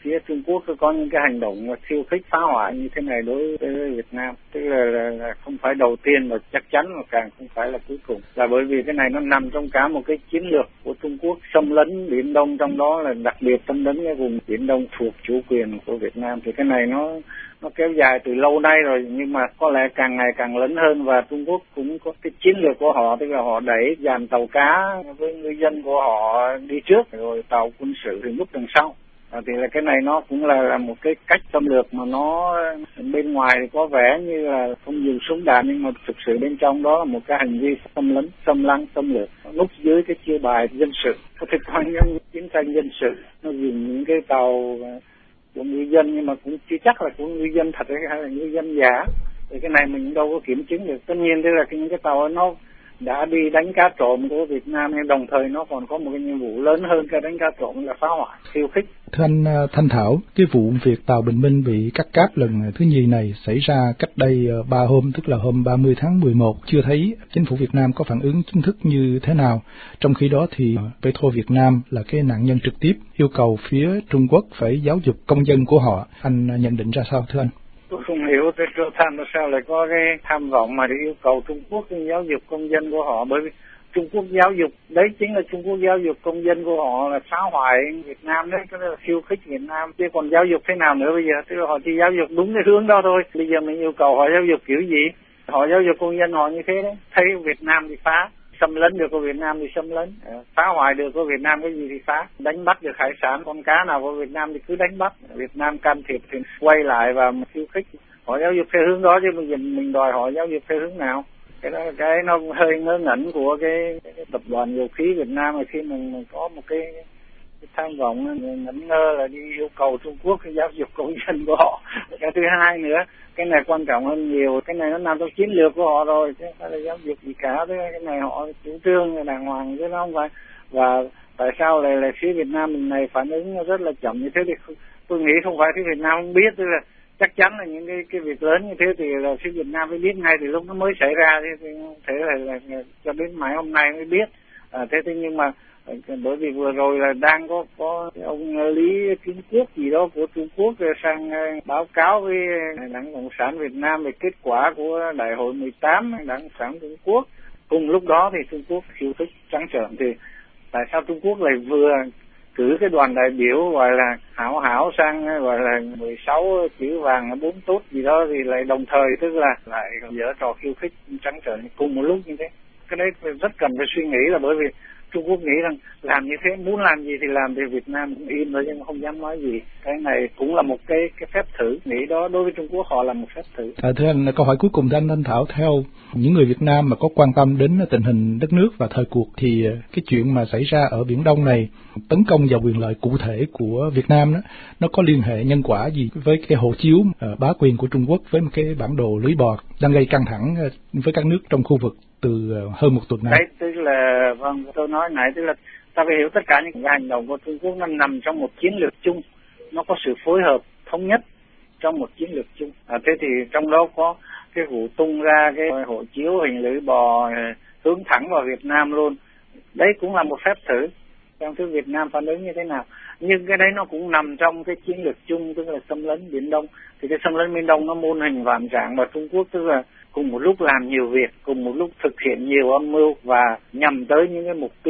phía Trung Quốc có những cái hành động khiêu khích phá hoại như thế này đối với Việt Nam, tức là không phải đầu tiên và chắc chắn mà càng không phải là cuối cùng, là bởi vì cái này nó nằm trong cả một cái chiến lược của Trung Quốc xâm lấn Biển Đông, trong đó là đặc biệt xâm lấn cái vùng Biển Đông thuộc chủ quyền của Việt Nam. Thì cái này nó kéo dài từ lâu nay rồi, nhưng mà có lẽ càng ngày càng lớn hơn, và Trung Quốc cũng có cái chiến lược của họ, tức là họ đẩy dàn tàu cá với ngư dân của họ đi trước, rồi tàu quân sự thì núp đằng sau. Thì là cái này nó cũng là một cái cách xâm lược mà nó bên ngoài thì có vẻ như là không dùng súng đạn, nhưng mà thực sự bên trong đó là một cái hành vi xâm lấn, xâm lược, núp dưới cái chiêu bài dân sự, có thể coi như chiến tranh dân sự. Nó dùng những cái tàu của ngư dân, nhưng mà cũng chưa chắc là của ngư dân thật hay là ngư dân giả, thì cái này mình đâu có kiểm chứng được. Tất nhiên đây là những cái tàu nó đã đi đánh cá trộm của Việt Nam, nhưng đồng thời nó còn có một cái nhiệm vụ lớn hơn cái đánh cá trộm là phá hoại, khiêu khích. Thưa anh Thanh Thảo, cái vụ việc tàu Bình Minh bị cắt cáp lần thứ nhì này xảy ra cách đây 3 hôm, tức là hôm 30 tháng 11, chưa thấy chính phủ Việt Nam có phản ứng chính thức như thế nào. Trong khi đó thì Petro Việt Nam là cái nạn nhân trực tiếp yêu cầu phía Trung Quốc phải giáo dục công dân của họ. Anh nhận định ra sao thưa anh? Tôi không hiểu Petro tham sao lại có cái tham vọng mà để yêu cầu Trung Quốc giáo dục công dân của họ, bởi vì Trung Quốc giáo dục, đấy chính là Trung Quốc giáo dục công dân của họ là phá hoại Việt Nam đấy, cái đó là khiêu khích Việt Nam, chứ còn giáo dục thế nào nữa bây giờ, tức là họ chỉ giáo dục đúng cái hướng đó thôi. Bây giờ mình yêu cầu họ giáo dục kiểu gì? Họ giáo dục công dân họ như thế đấy, thấy Việt Nam thì phá, xâm lấn được của Việt Nam thì xâm lấn, phá hoại được của Việt Nam cái gì thì phá, đánh bắt được hải sản, con cá nào của Việt Nam thì cứ đánh bắt, Việt Nam can thiệp thì quay lại và khiêu khích. Họ giáo dục theo hướng đó, chứ bây giờ mình đòi họ giáo dục theo hướng nào? Cái nó hơi ngớ ngẩn của cái tập đoàn dầu khí Việt Nam, mà khi mình có một cái tham vọng ngẩn ngơ là đi yêu cầu Trung Quốc giáo dục công dân của họ. Cái thứ hai nữa, cái này quan trọng hơn nhiều, cái này nó nằm trong chiến lược của họ rồi, chứ không phải là giáo dục gì cả. Cái này họ chủ trương đàng hoàng chứ nó không phải. Và tại sao lại phía Việt Nam mình này phản ứng rất là chậm như thế? Thì tôi nghĩ không phải phía Việt Nam không biết, tức là chắc chắn là những cái việc lớn như thế thì là phía Việt Nam phải biết ngay từ lúc nó mới xảy ra, thì không thể là cho đến mãi hôm nay mới biết. Thế nhưng mà bởi vì vừa rồi là đang có ông Lý Kiến Quốc gì đó của Trung Quốc sang báo cáo với Đảng Cộng sản Việt Nam về kết quả của Đại hội 18 Đảng Cộng sản Trung Quốc. Cùng lúc đó thì Trung Quốc khiêu khích trắng trợn, thì tại sao Trung Quốc lại vừa cử cái đoàn đại biểu gọi là hảo sang gọi là 16 chữ vàng 4 tốt gì đó, thì lại đồng thời tức là lại dở trò khiêu khích trắng trợn cùng một lúc như thế. Cái đấy rất cần phải suy nghĩ, là bởi vì Trung Quốc nghĩ rằng làm như thế, muốn làm gì thì làm, thì Việt Nam cũng im thôi nhưng mà không dám nói gì. Cái này cũng là một cái phép thử, nghĩ đó đối với Trung Quốc họ là một phép thử. Thưa anh, câu hỏi cuối cùng thưa anh Thanh Thảo, theo những người Việt Nam mà có quan tâm đến tình hình đất nước và thời cuộc, thì cái chuyện mà xảy ra ở Biển Đông này tấn công vào quyền lợi cụ thể của Việt Nam đó, nó có liên hệ nhân quả gì với cái hộ chiếu bá quyền của Trung Quốc với một cái bản đồ lưới bò đang gây căng thẳng với các nước trong khu vực từ hơn một tuần nay? Đấy, tức là tôi nói nãy, tức là ta phải hiểu tất cả những cái hành động của Trung Quốc nó nằm trong một chiến lược chung, nó có sự phối hợp thống nhất trong một chiến lược chung. Thế thì trong đó có cái vụ tung ra cái hộ chiếu hình lưỡi bò hướng thẳng vào Việt Nam luôn, đấy cũng là một phép thử trong thứ Việt Nam phản ứng như thế nào. Nhưng cái đấy nó cũng nằm trong cái chiến lược chung, tức là xâm lấn Biển Đông. Thì cái xâm lấn Biển Đông nó muôn hình vạn trạng, và Trung Quốc tức là cùng một lúc làm nhiều việc, cùng một lúc thực hiện nhiều âm mưu và nhằm tới những cái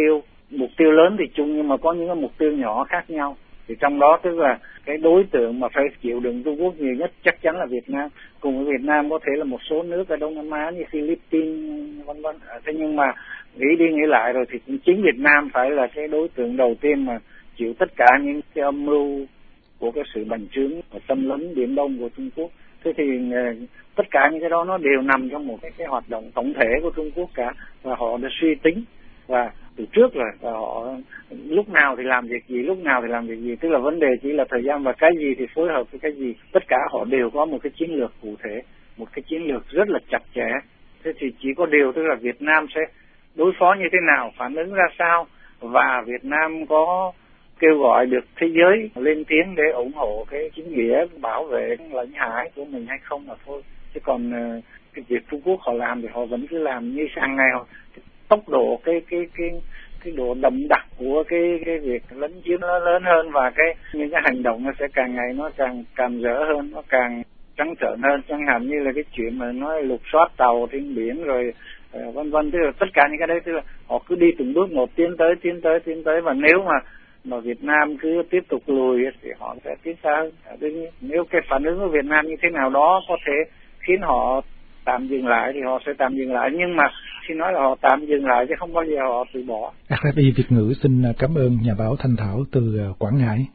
mục tiêu lớn thì chung, nhưng mà có những cái mục tiêu nhỏ khác nhau. Thì trong đó tức là cái đối tượng mà phải chịu đựng Trung Quốc nhiều nhất chắc chắn là Việt Nam. Cùng với Việt Nam có thể là một số nước ở Đông Nam Á như Philippines vân vân. Thế nhưng mà nghĩ đi nghĩ lại rồi thì cũng chính Việt Nam phải là cái đối tượng đầu tiên mà chịu tất cả những cái âm mưu của cái sự bành trướng và xâm lấn Biển Đông của Trung Quốc. Thế thì tất cả những cái đó nó đều nằm trong một cái hoạt động tổng thể của Trung Quốc cả, và họ đã suy tính và từ trước là họ lúc nào thì làm việc gì, lúc nào thì làm việc gì, tức là vấn đề chỉ là thời gian và cái gì thì phối hợp với cái gì. Tất cả họ đều có một cái chiến lược cụ thể, một cái chiến lược rất là chặt chẽ. Thế thì chỉ có điều tức là Việt Nam sẽ đối phó như thế nào, phản ứng ra sao, và Việt Nam có kêu gọi được thế giới lên tiếng để ủng hộ cái chính nghĩa bảo vệ lãnh hải của mình hay không mà thôi. Chứ còn cái việc Trung Quốc họ làm thì họ vẫn cứ làm như hàng ngày, tốc độ cái cái độ đậm đặc của cái việc lấn chiếm nó lớn hơn, và những cái hành động nó sẽ càng ngày nó càng rỡ hơn, nó càng trắng trợn hơn. Chẳng hạn như là cái chuyện mà nói lục soát tàu trên biển rồi vân vân, tức là tất cả những cái đấy, tức là họ cứ đi từng bước một, tiến tới, và nếu mà Việt Nam cứ tiếp tục lùi thì họ sẽ tiến xa hơn. Đương nhiên nếu cái phản ứng của Việt Nam như thế nào đó có thể khiến họ tạm dừng lại thì họ sẽ tạm dừng lại, nhưng mà khi nói là họ tạm dừng lại chứ không bao giờ họ từ bỏ. RFI Việt ngữ xin cảm ơn nhà báo Thanh Thảo từ Quảng Ngãi.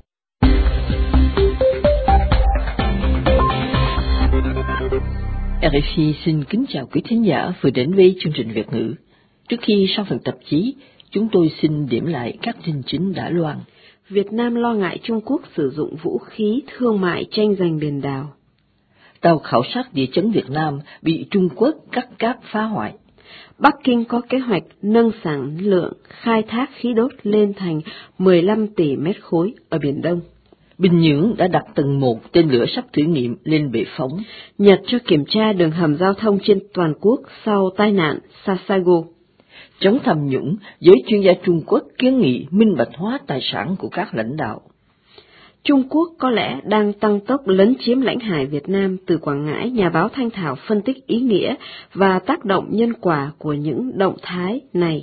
RFI xin kính chào quý thính giả vừa đến với chương trình Việt ngữ. Trước khi sang phần tạp chí, chúng tôi xin điểm lại các tin chính đã loan. Việt Nam lo ngại Trung Quốc sử dụng vũ khí thương mại tranh giành biển đảo. Tàu khảo sát địa chấn Việt Nam bị Trung Quốc cắt cáp phá hoại. Bắc Kinh có kế hoạch nâng sản lượng khai thác khí đốt lên thành 15 tỷ mét khối ở Biển Đông. Bình Nhưỡng đã đặt tầng 1 tên lửa sắp thử nghiệm lên bệ phóng. Nhật cho kiểm tra đường hầm giao thông trên toàn quốc sau tai nạn Sasebo. Chống tham nhũng, giới chuyên gia Trung Quốc kiến nghị minh bạch hóa tài sản của các lãnh đạo. Trung Quốc có lẽ đang tăng tốc lấn chiếm lãnh hải Việt Nam. Từ Quảng Ngãi, nhà báo Thanh Thảo phân tích ý nghĩa và tác động nhân quả của những động thái này.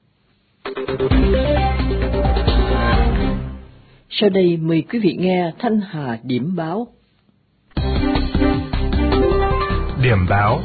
Sau đây mời quý vị nghe Thanh Hà điểm báo. Điểm báo.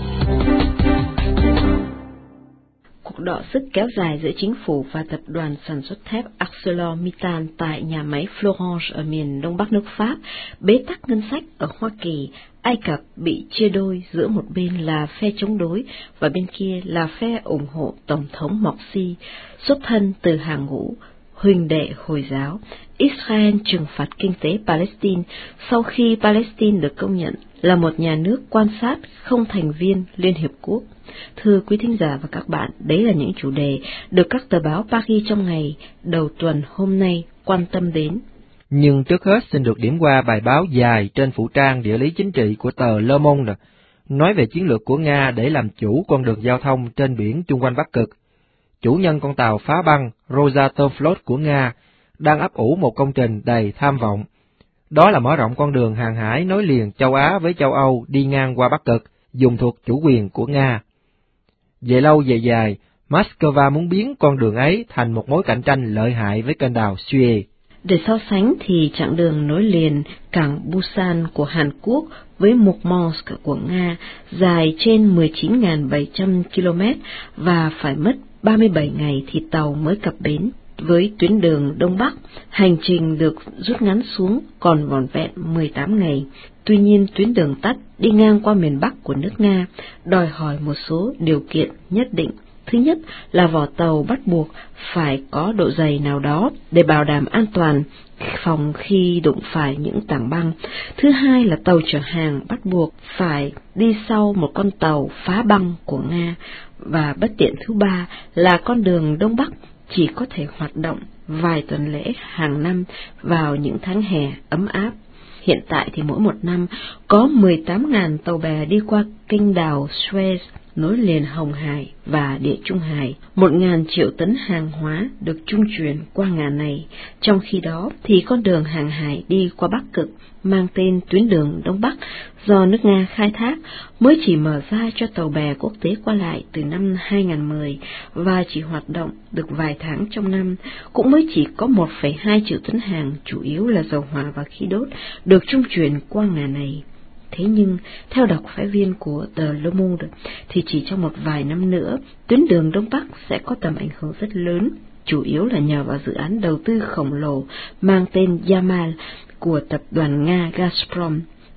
Cuộc đọ sức kéo dài giữa chính phủ và tập đoàn sản xuất thép ArcelorMittal tại nhà máy Florange ở miền Đông Bắc nước Pháp, bế tắc ngân sách ở Hoa Kỳ, Ai Cập bị chia đôi giữa một bên là phe chống đối và bên kia là phe ủng hộ Tổng thống Morsi, xuất thân từ hàng ngũ huynh đệ Hồi giáo. Israel trừng phạt kinh tế Palestine sau khi Palestine được công nhận là một nhà nước quan sát không thành viên Liên Hiệp Quốc. Thưa quý thính giả và các bạn, đấy là những chủ đề được các tờ báo Paris trong ngày đầu tuần hôm nay quan tâm đến. Nhưng trước hết xin được điểm qua bài báo dài trên phụ trang địa lý chính trị của tờ Le Monde, nói về chiến lược của Nga để làm chủ con đường giao thông trên biển chung quanh Bắc Cực. Chủ nhân con tàu phá băng Rosatom của Nga đang ấp ủ một công trình đầy tham vọng. Đó là mở rộng con đường hàng hải nối liền châu Á với châu Âu đi ngang qua Bắc Cực, dùng thuộc chủ quyền của Nga. Về lâu về dài, Moscow muốn biến con đường ấy thành một mối cạnh tranh lợi hại với kênh đào Suez. Để so sánh thì chặng đường nối liền cảng Busan của Hàn Quốc với Murmansk của Nga dài trên 19.700 km và phải mất 37 ngày thì tàu mới cập bến. Với tuyến đường Đông Bắc, hành trình được rút ngắn xuống còn vỏn vẹn 18 ngày. Tuy nhiên, tuyến đường tắt đi ngang qua miền Bắc của nước Nga đòi hỏi một số điều kiện nhất định. Thứ nhất là vỏ tàu bắt buộc phải có độ dày nào đó để bảo đảm an toàn phòng khi đụng phải những tảng băng. Thứ hai là tàu chở hàng bắt buộc phải đi sau một con tàu phá băng của Nga. Và bất tiện thứ ba là con đường Đông Bắc chỉ có thể hoạt động vài tuần lễ hàng năm vào những tháng hè ấm áp. Hiện tại thì mỗi một năm có 18.000 tàu bè đi qua kênh đào Suez nối liền Hồng Hải và Địa Trung Hải. 1.000 triệu tấn hàng hóa được trung chuyển qua ngả này. Trong khi đó thì con đường hàng hải đi qua Bắc Cực mang tên tuyến đường Đông Bắc do nước Nga khai thác mới chỉ mở ra cho tàu bè quốc tế qua lại từ năm 2010 và chỉ hoạt động được vài tháng trong năm, cũng mới chỉ có 1,2 triệu tấn hàng, chủ yếu là dầu hỏa và khí đốt, được trung chuyển qua ngả này. Thế nhưng, theo độc phái viên của tờ Le Monde, thì chỉ trong một vài năm nữa, tuyến đường Đông Bắc sẽ có tầm ảnh hưởng rất lớn, chủ yếu là nhờ vào dự án đầu tư khổng lồ mang tên Yamal của tập đoàn Nga Gazprom.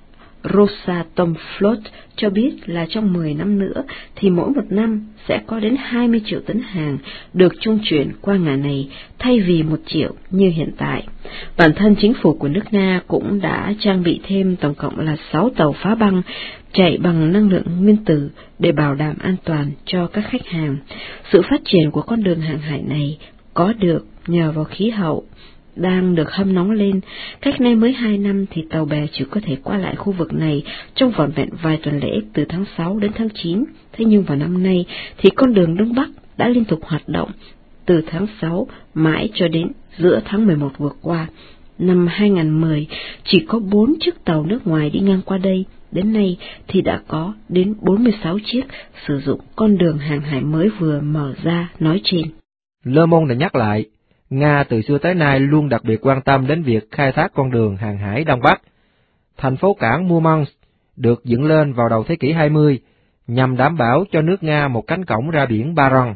Rosatomflot cho biết là trong 10 năm nữa thì mỗi một năm sẽ có đến 20 triệu tấn hàng được trung chuyển qua ngả này thay vì 1 triệu như hiện tại. Bản thân chính phủ của nước Nga cũng đã trang bị thêm tổng cộng là 6 tàu phá băng chạy bằng năng lượng nguyên tử để bảo đảm an toàn cho các khách hàng. Sự phát triển của con đường hàng hải này có được nhờ vào khí hậu đang được hâm nóng lên. Cách nay mới 2 năm thì tàu bè chỉ có thể qua lại khu vực này trong vỏn vẹn vài tuần lễ từ tháng 6 đến tháng 9. Thế nhưng vào năm nay thì con đường Đông Bắc đã liên tục hoạt động từ tháng 6 mãi cho đến giữa tháng 11 vừa qua. Năm 2010, chỉ có 4 chiếc tàu nước ngoài đi ngang qua đây, đến nay thì đã có đến 46 chiếc sử dụng con đường hàng hải mới vừa mở ra nói trên. Le Monde đã nhắc lại, Nga từ xưa tới nay luôn đặc biệt quan tâm đến việc khai thác con đường hàng hải Đông Bắc. Thành phố cảng Murmansk được dựng lên vào đầu thế kỷ 20 nhằm đảm bảo cho nước Nga một cánh cổng ra biển Barents.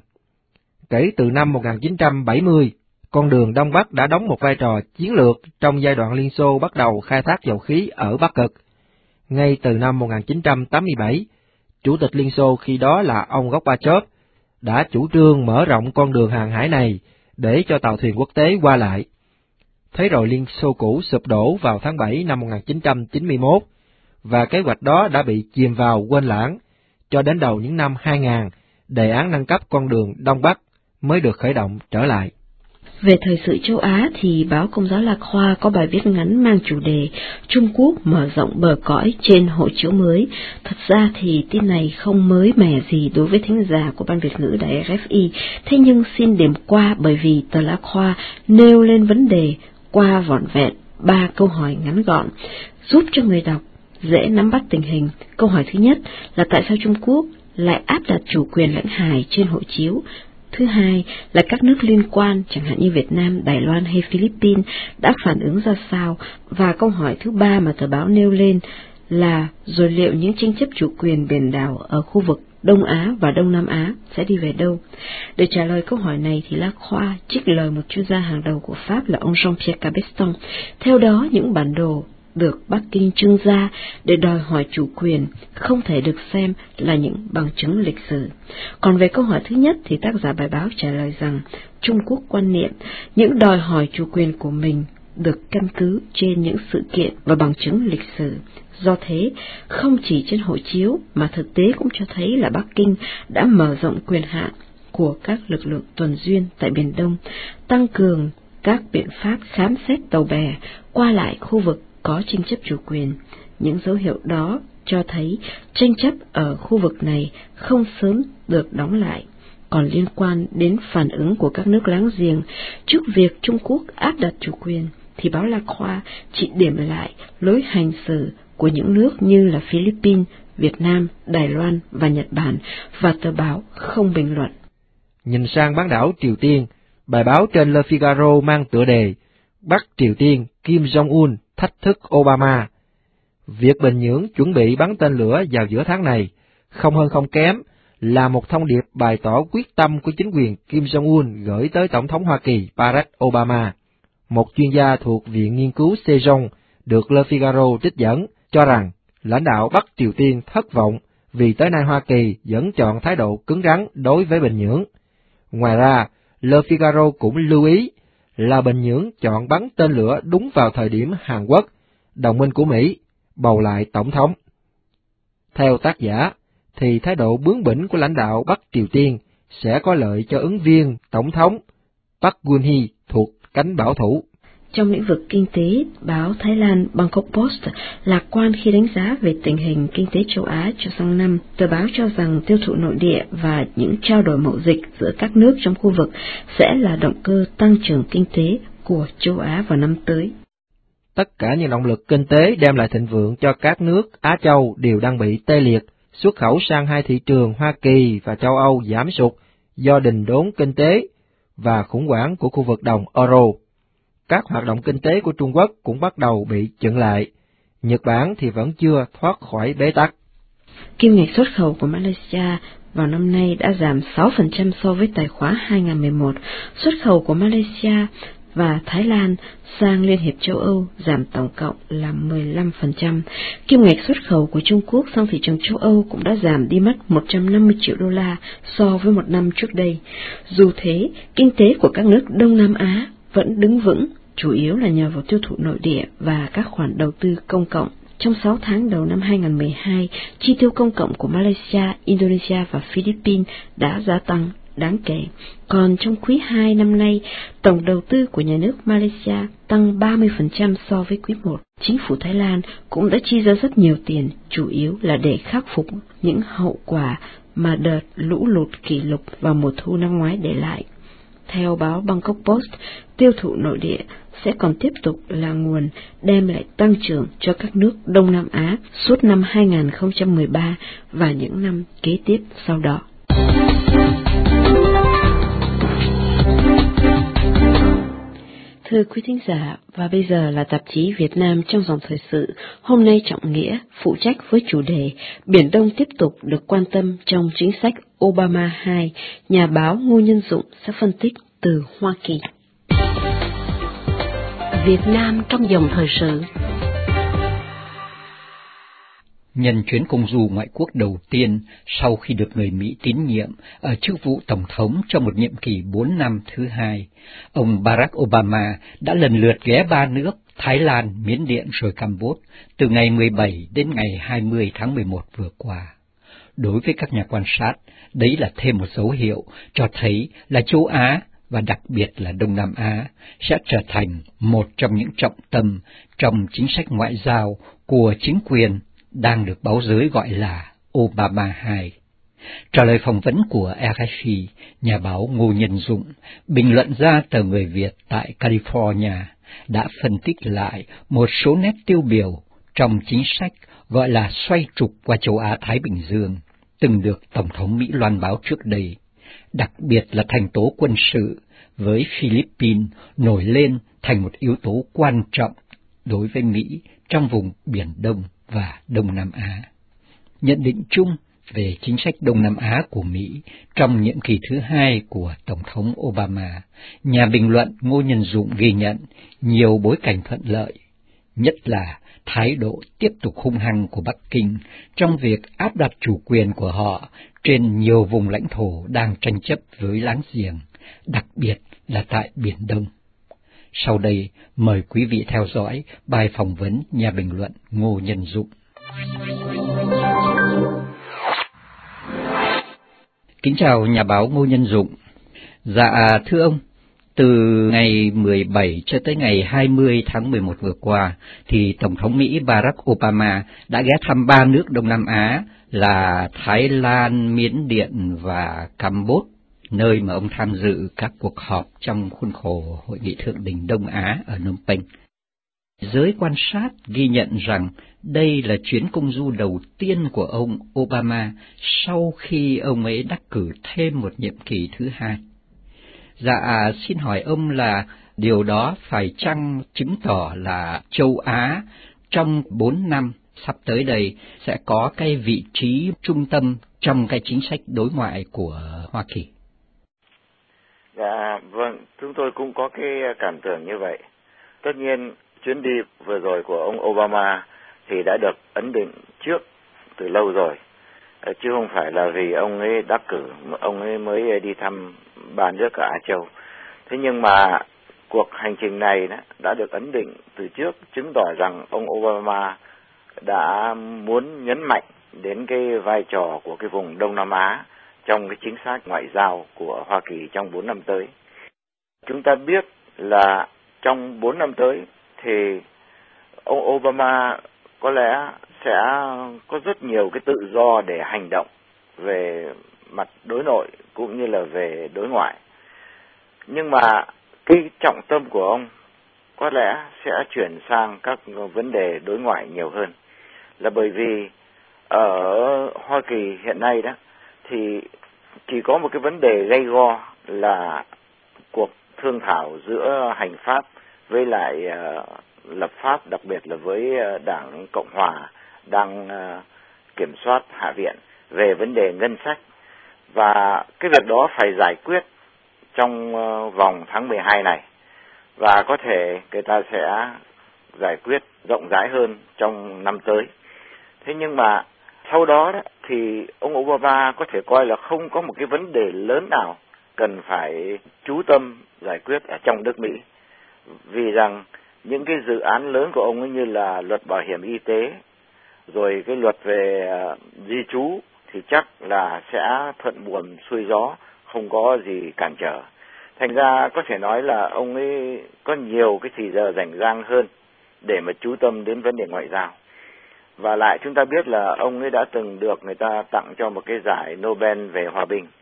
Kể từ năm 1970, con đường Đông Bắc đã đóng một vai trò chiến lược trong giai đoạn Liên Xô bắt đầu khai thác dầu khí ở Bắc Cực. Ngay từ năm 1987, Chủ tịch Liên Xô khi đó là ông Gorbachev đã chủ trương mở rộng con đường hàng hải này để cho tàu thuyền quốc tế qua lại. Thế rồi Liên Xô cũ sụp đổ vào tháng 7 năm 1991, và kế hoạch đó đã bị chìm vào quên lãng, cho đến đầu những năm 2000, đề án nâng cấp con đường Đông Bắc mới được khởi động trở lại. Về thời sự châu Á thì báo Công giáo Lạc Hoa có bài viết ngắn mang chủ đề Trung Quốc mở rộng bờ cõi trên hộ chiếu mới. Thật ra thì tin này không mới mẻ gì đối với thính giả của Ban Việt ngữ Đài RFI, thế nhưng xin điểm qua bởi vì tờ Lạc Hoa nêu lên vấn đề qua vỏn vẹn 3 câu hỏi ngắn gọn, giúp cho người đọc dễ nắm bắt tình hình. Câu hỏi thứ nhất là tại sao Trung Quốc lại áp đặt chủ quyền lãnh hải trên hộ chiếu? Thứ hai là các nước liên quan, chẳng hạn như Việt Nam, Đài Loan hay Philippines, đã phản ứng ra sao? Và câu hỏi thứ ba mà tờ báo nêu lên là rồi liệu những tranh chấp chủ quyền biển đảo ở khu vực Đông Á và Đông Nam Á sẽ đi về đâu? Để trả lời câu hỏi này thì Lạc Hoa trích lời một chuyên gia hàng đầu của Pháp là ông Jean-Pierre Cabestan. Theo đó, những bản đồ được Bắc Kinh trưng ra để đòi hỏi chủ quyền không thể được xem là những bằng chứng lịch sử. Còn về câu hỏi thứ nhất thì tác giả bài báo trả lời rằng Trung Quốc quan niệm những đòi hỏi chủ quyền của mình được căn cứ trên những sự kiện và bằng chứng lịch sử. Do thế, không chỉ trên hộ chiếu mà thực tế cũng cho thấy là Bắc Kinh đã mở rộng quyền hạn của các lực lượng tuần duyên tại Biển Đông, tăng cường các biện pháp khám xét tàu bè qua lại khu vực có tranh chấp chủ quyền. Những dấu hiệu đó cho thấy tranh chấp ở khu vực này không sớm được đóng lại. Còn liên quan đến phản ứng của các nước láng giềng trước việc Trung Quốc áp đặt chủ quyền, thì báo Lạc Hoa chỉ điểm lại lối hành xử của những nước như là Philippines, Việt Nam, Đài Loan và Nhật Bản, và tờ báo không bình luận. Nhìn sang bán đảo Triều Tiên, bài báo trên Le Figaro mang tựa đề Bắc Triều Tiên, Kim Jong-un thách thức Obama. Việc Bình Nhưỡng chuẩn bị bắn tên lửa vào giữa tháng này, không hơn không kém, là một thông điệp bày tỏ quyết tâm của chính quyền Kim Jong-un gửi tới Tổng thống Hoa Kỳ Barack Obama. Một chuyên gia thuộc Viện Nghiên cứu Sejong được Le Figaro trích dẫn cho rằng lãnh đạo Bắc Triều Tiên thất vọng vì tới nay Hoa Kỳ vẫn chọn thái độ cứng rắn đối với Bình Nhưỡng. Ngoài ra, Le Figaro cũng lưu ý là Bình Nhưỡng chọn bắn tên lửa đúng vào thời điểm Hàn Quốc, đồng minh của Mỹ, bầu lại tổng thống. Theo tác giả, thì thái độ bướng bỉnh của lãnh đạo Bắc Triều Tiên sẽ có lợi cho ứng viên tổng thống Park Geun-hye thuộc cánh bảo thủ. Trong lĩnh vực kinh tế, báo Thái Lan Bangkok Post lạc quan khi đánh giá về tình hình kinh tế châu Á cho sang năm. Tờ báo cho rằng tiêu thụ nội địa và những trao đổi mậu dịch giữa các nước trong khu vực sẽ là động cơ tăng trưởng kinh tế của châu Á vào năm tới. Tất cả những động lực kinh tế đem lại thịnh vượng cho các nước Á Châu đều đang bị tê liệt. Xuất khẩu sang hai thị trường Hoa Kỳ và châu Âu giảm sút do đình đốn kinh tế và khủng hoảng của khu vực đồng euro. Các hoạt động kinh tế của Trung Quốc cũng bắt đầu bị chững lại. Nhật Bản thì vẫn chưa thoát khỏi bế tắc. Kim ngạch xuất khẩu của Malaysia vào năm nay đã giảm 6% so với tài khóa 2011. Xuất khẩu của Malaysia và Thái Lan sang Liên hiệp châu Âu giảm tổng cộng là 15%. Kim ngạch xuất khẩu của Trung Quốc sang thị trường châu Âu cũng đã giảm đi mất 150 triệu đô la so với một năm trước đây. Dù thế, kinh tế của các nước Đông Nam Á vẫn đứng vững, chủ yếu là nhờ vào tiêu thụ nội địa và các khoản đầu tư công cộng. Trong 6 tháng đầu năm 2012, chi tiêu công cộng của Malaysia, Indonesia và Philippines đã gia tăng đáng kể. Còn trong quý 2 năm nay, tổng đầu tư của nhà nước Malaysia tăng 30% so với quý 1. Chính phủ Thái Lan cũng đã chi ra rất nhiều tiền, chủ yếu là để khắc phục những hậu quả mà đợt lũ lụt kỷ lục vào mùa thu năm ngoái để lại. Theo báo Bangkok Post, tiêu thụ nội địa sẽ còn tiếp tục là nguồn đem lại tăng trưởng cho các nước Đông Nam Á suốt năm 2013 và những năm kế tiếp sau đó. Thưa quý thính giả, và bây giờ là tạp chí Việt Nam trong dòng thời sự, hôm nay Trọng Nghĩa phụ trách với chủ đề Biển Đông tiếp tục được quan tâm trong chính sách Obama 2, nhà báo Ngô Nhân Dụng sẽ phân tích từ Hoa Kỳ. Việt Nam trong dòng thời sự. Nhân chuyến công du ngoại quốc đầu tiên sau khi được người Mỹ tín nhiệm ở chức vụ Tổng thống trong một nhiệm kỳ 4 năm thứ hai, ông Barack Obama đã lần lượt ghé 3 nước Thái Lan, Miến Điện rồi Campuchia từ ngày 17 đến ngày 20 tháng 11 vừa qua. Đối với các nhà quan sát, đấy là thêm một dấu hiệu cho thấy là châu Á và đặc biệt là Đông Nam Á sẽ trở thành một trong những trọng tâm trong chính sách ngoại giao của chính quyền đang được báo giới gọi là Obama 2. Trả lời phỏng vấn của RFI, nhà báo Ngô Nhân Dụng, bình luận ra tờ Người Việt tại California, đã phân tích lại một số nét tiêu biểu trong chính sách gọi là xoay trục qua châu Á-Thái Bình Dương, từng được Tổng thống Mỹ loan báo trước đây, đặc biệt là thành tố quân sự, với Philippines nổi lên thành một yếu tố quan trọng đối với Mỹ trong vùng Biển Đông và Đông Nam Á. Nhận định chung về chính sách Đông Nam Á của Mỹ trong nhiệm kỳ thứ hai của Tổng thống Obama, nhà bình luận Ngô Nhân Dụng ghi nhận nhiều bối cảnh thuận lợi, nhất là thái độ tiếp tục hung hăng của Bắc Kinh trong việc áp đặt chủ quyền của họ trên nhiều vùng lãnh thổ đang tranh chấp với láng giềng, đặc biệt là tại Biển Đông. Sau đây, mời quý vị theo dõi bài phỏng vấn nhà bình luận Ngô Nhân Dụng. Kính chào nhà báo Ngô Nhân Dụng. Dạ, thưa ông, từ ngày 17 cho tới ngày 20 tháng 11 vừa qua, thì Tổng thống Mỹ Barack Obama đã ghé thăm 3 nước Đông Nam Á là Thái Lan, Miến Điện và Campuchia, nơi mà ông tham dự các cuộc họp trong khuôn khổ Hội nghị Thượng đỉnh Đông Á ở Phnom Penh. Giới quan sát ghi nhận rằng đây là chuyến công du đầu tiên của ông Obama sau khi ông ấy đắc cử thêm một nhiệm kỳ thứ hai. Dạ, xin hỏi ông là điều đó phải chăng chứng tỏ là châu Á trong 4 năm sắp tới đây sẽ có cái vị trí trung tâm trong cái chính sách đối ngoại của Hoa Kỳ? Dạ, vâng, chúng tôi cũng có cái cảm tưởng như vậy. Tất nhiên, chuyến đi vừa rồi của ông Obama thì đã được ấn định trước từ lâu rồi, chứ không phải là vì ông ấy đắc cử, ông ấy mới đi thăm 3 nước ở Á Châu. Thế nhưng mà cuộc hành trình này đã được ấn định từ trước, chứng tỏ rằng ông Obama đã muốn nhấn mạnh đến cái vai trò của cái vùng Đông Nam Á trong cái chính sách ngoại giao của Hoa Kỳ trong 4 năm tới. Chúng ta biết là trong 4 năm tới thì ông Obama có lẽ sẽ có rất nhiều cái tự do để hành động về mặt đối nội cũng như là về đối ngoại. Nhưng mà cái trọng tâm của ông có lẽ sẽ chuyển sang các vấn đề đối ngoại nhiều hơn, là bởi vì ở Hoa Kỳ hiện nay đó thì chỉ có một cái vấn đề gay go là cuộc thương thảo giữa hành pháp với lại lập pháp, đặc biệt là với đảng Cộng Hòa đang kiểm soát Hạ viện về vấn đề ngân sách. Và cái việc đó phải giải quyết trong vòng tháng 12 này, và có thể người ta sẽ giải quyết rộng rãi hơn trong năm tới. Thế nhưng mà sau đó thì ông Obama có thể coi là không có một cái vấn đề lớn nào cần phải chú tâm giải quyết ở trong nước Mỹ, vì rằng những cái dự án lớn của ông ấy như là luật bảo hiểm y tế, rồi cái luật về di trú thì chắc là sẽ thuận buồm xuôi gió, không có gì cản trở. Thành ra có thể nói là ông ấy có nhiều cái thì giờ rảnh rang hơn để mà chú tâm đến vấn đề ngoại giao. Và lại chúng ta biết là ông ấy đã từng được người ta tặng cho một cái giải Nobel về hòa bình,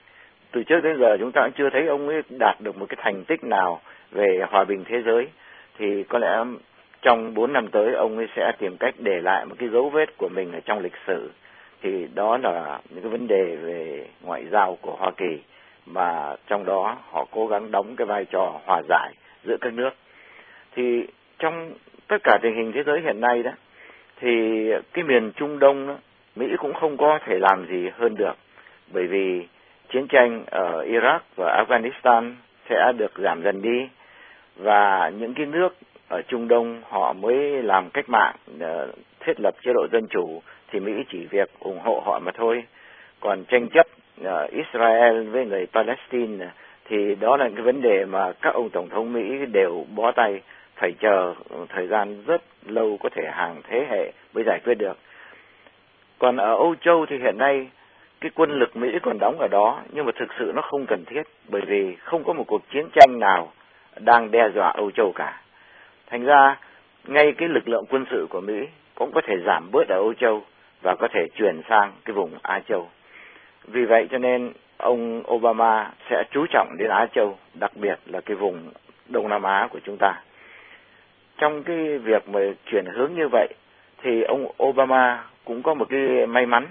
từ trước đến giờ chúng ta cũng chưa thấy ông ấy đạt được một cái thành tích nào về hòa bình thế giới, thì có lẽ trong 4 năm tới ông ấy sẽ tìm cách để lại một cái dấu vết của mình ở trong lịch sử. Thì đó là những cái vấn đề về ngoại giao của Hoa Kỳ, mà trong đó họ cố gắng đóng cái vai trò hòa giải giữa các nước. Thì trong tất cả tình hình thế giới hiện nay đó, thì cái miền Trung Đông đó, Mỹ cũng không có thể làm gì hơn được, bởi vì chiến tranh ở Iraq và Afghanistan sẽ được giảm dần đi, và những cái nước ở Trung Đông họ mới làm cách mạng, thiết lập chế độ dân chủ, thì Mỹ chỉ việc ủng hộ họ mà thôi. Còn tranh chấp Israel với người Palestine thì đó là cái vấn đề mà các ông tổng thống Mỹ đều bó tay, phải chờ thời gian rất lâu, có thể hàng thế hệ mới giải quyết được. Còn ở Âu Châu thì hiện nay cái quân lực Mỹ còn đóng ở đó, nhưng mà thực sự nó không cần thiết, bởi vì không có một cuộc chiến tranh nào đang đe dọa Âu Châu cả. Thành ra ngay cái lực lượng quân sự của Mỹ cũng có thể giảm bớt ở Âu Châu và có thể chuyển sang cái vùng Á Châu. Vì vậy cho nên ông Obama sẽ chú trọng đến Á Châu, đặc biệt là cái vùng Đông Nam Á của chúng ta. Trong cái việc mà chuyển hướng như vậy thì ông Obama cũng có một cái may mắn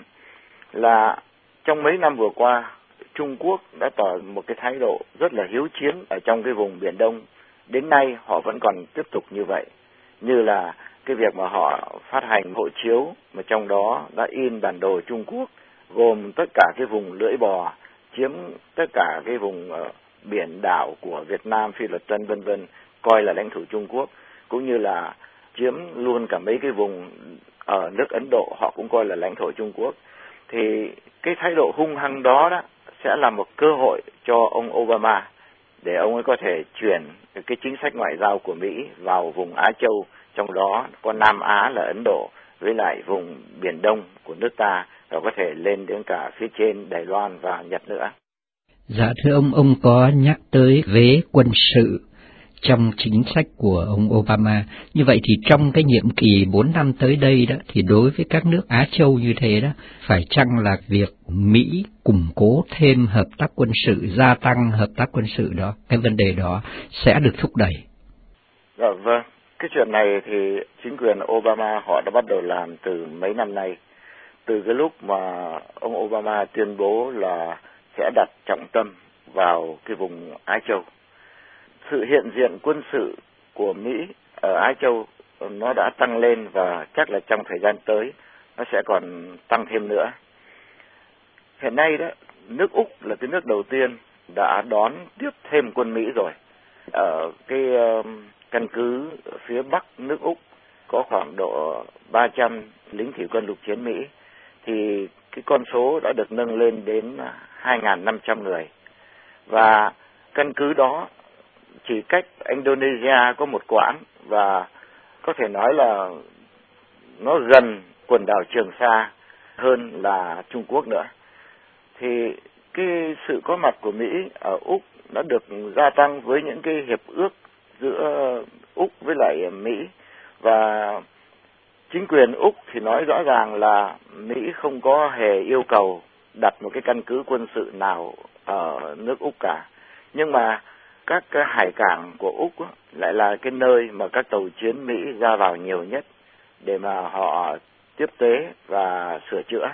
là trong mấy năm vừa qua, Trung Quốc đã tỏ một cái thái độ rất là hiếu chiến ở trong cái vùng Biển Đông. Đến nay họ vẫn còn tiếp tục như vậy, như là cái việc mà họ phát hành hộ chiếu mà trong đó đã in bản đồ Trung Quốc gồm tất cả cái vùng lưỡi bò, chiếm tất cả cái vùng biển đảo của Việt Nam, Phi Luật Tân vân vân, coi là lãnh thổ Trung Quốc, cũng như là chiếm luôn cả mấy cái vùng ở nước Ấn Độ, họ cũng coi là lãnh thổ Trung Quốc. Thì cái thái độ hung hăng đó sẽ là một cơ hội cho ông Obama để ông ấy có thể chuyển cái chính sách ngoại giao của Mỹ vào vùng Á Châu, trong đó có Nam Á là Ấn Độ với lại vùng Biển Đông của nước ta, và có thể lên đến cả phía trên Đài Loan và Nhật nữa. Dạ thưa ông có nhắc tới vế quân sự trong chính sách của ông Obama. Như vậy thì trong cái nhiệm kỳ 4 năm tới đây đó, thì đối với các nước Á Châu như thế đó, phải chăng là việc Mỹ củng cố thêm hợp tác quân sự, gia tăng hợp tác quân sự đó, cái vấn đề đó sẽ được thúc đẩy? Dạ vâng, cái chuyện này thì chính quyền Obama họ đã bắt đầu làm từ mấy năm nay. Từ cái lúc mà ông Obama tuyên bố là sẽ đặt trọng tâm vào cái vùng Á Châu, sự hiện diện quân sự của Mỹ ở Á Châu nó đã tăng lên, và chắc là trong thời gian tới nó sẽ còn tăng thêm nữa. Hiện nay đó, nước Úc là cái nước đầu tiên đã đón tiếp thêm quân Mỹ rồi. Ở cái căn cứ phía bắc nước Úc có khoảng độ 300 lính thủy quân lục chiến Mỹ, thì cái con số đã được nâng lên đến 2.500 người. Và căn cứ đó chỉ cách Indonesia có một quãng, và có thể nói là nó gần quần đảo Trường Sa hơn là Trung Quốc nữa. Thì cái sự có mặt của Mỹ ở Úc đã được gia tăng với những cái hiệp ước giữa Úc với lại Mỹ, và chính quyền Úc thì nói rõ ràng là Mỹ không có hề yêu cầu đặt một cái căn cứ quân sự nào ở nước Úc cả. Nhưng mà các cái hải cảng của Úc lại là cái nơi mà các tàu chiến Mỹ ra vào nhiều nhất để mà họ tiếp tế và sửa chữa.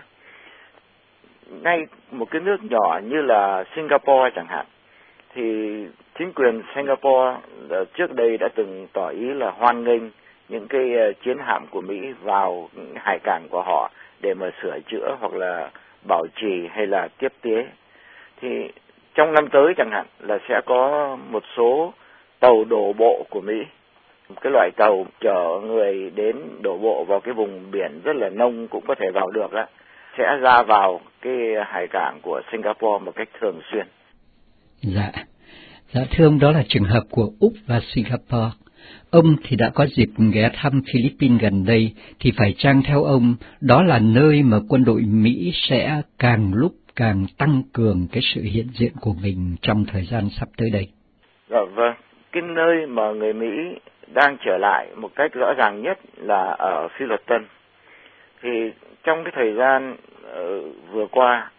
Ngay một cái nước nhỏ như là Singapore chẳng hạn, thì chính quyền Singapore trước đây đã từng tỏ ý là hoan nghênh những cái chiến hạm của Mỹ vào hải cảng của họ để mà sửa chữa hoặc là bảo trì hay là tiếp tế. Thì trong năm tới chẳng hạn là sẽ có một số tàu đổ bộ của Mỹ, cái loại tàu chở người đến đổ bộ vào cái vùng biển rất là nông cũng có thể vào được đó, sẽ ra vào cái hải cảng của Singapore một cách thường xuyên. Dạ thưa ông, đó là trường hợp của Úc và Singapore. Ông thì đã có dịp ghé thăm Philippines gần đây, thì phải chăng theo ông đó là nơi mà quân đội Mỹ sẽ càng lúc càng tăng cường cái sự hiện diện của mình trong thời gian sắp tới đây? Dạ vâng, cái nơi mà người Mỹ đang trở lại một cách rõ ràng nhất là ở Phi Luật Tân. Thì trong cái thời gian vừa qua,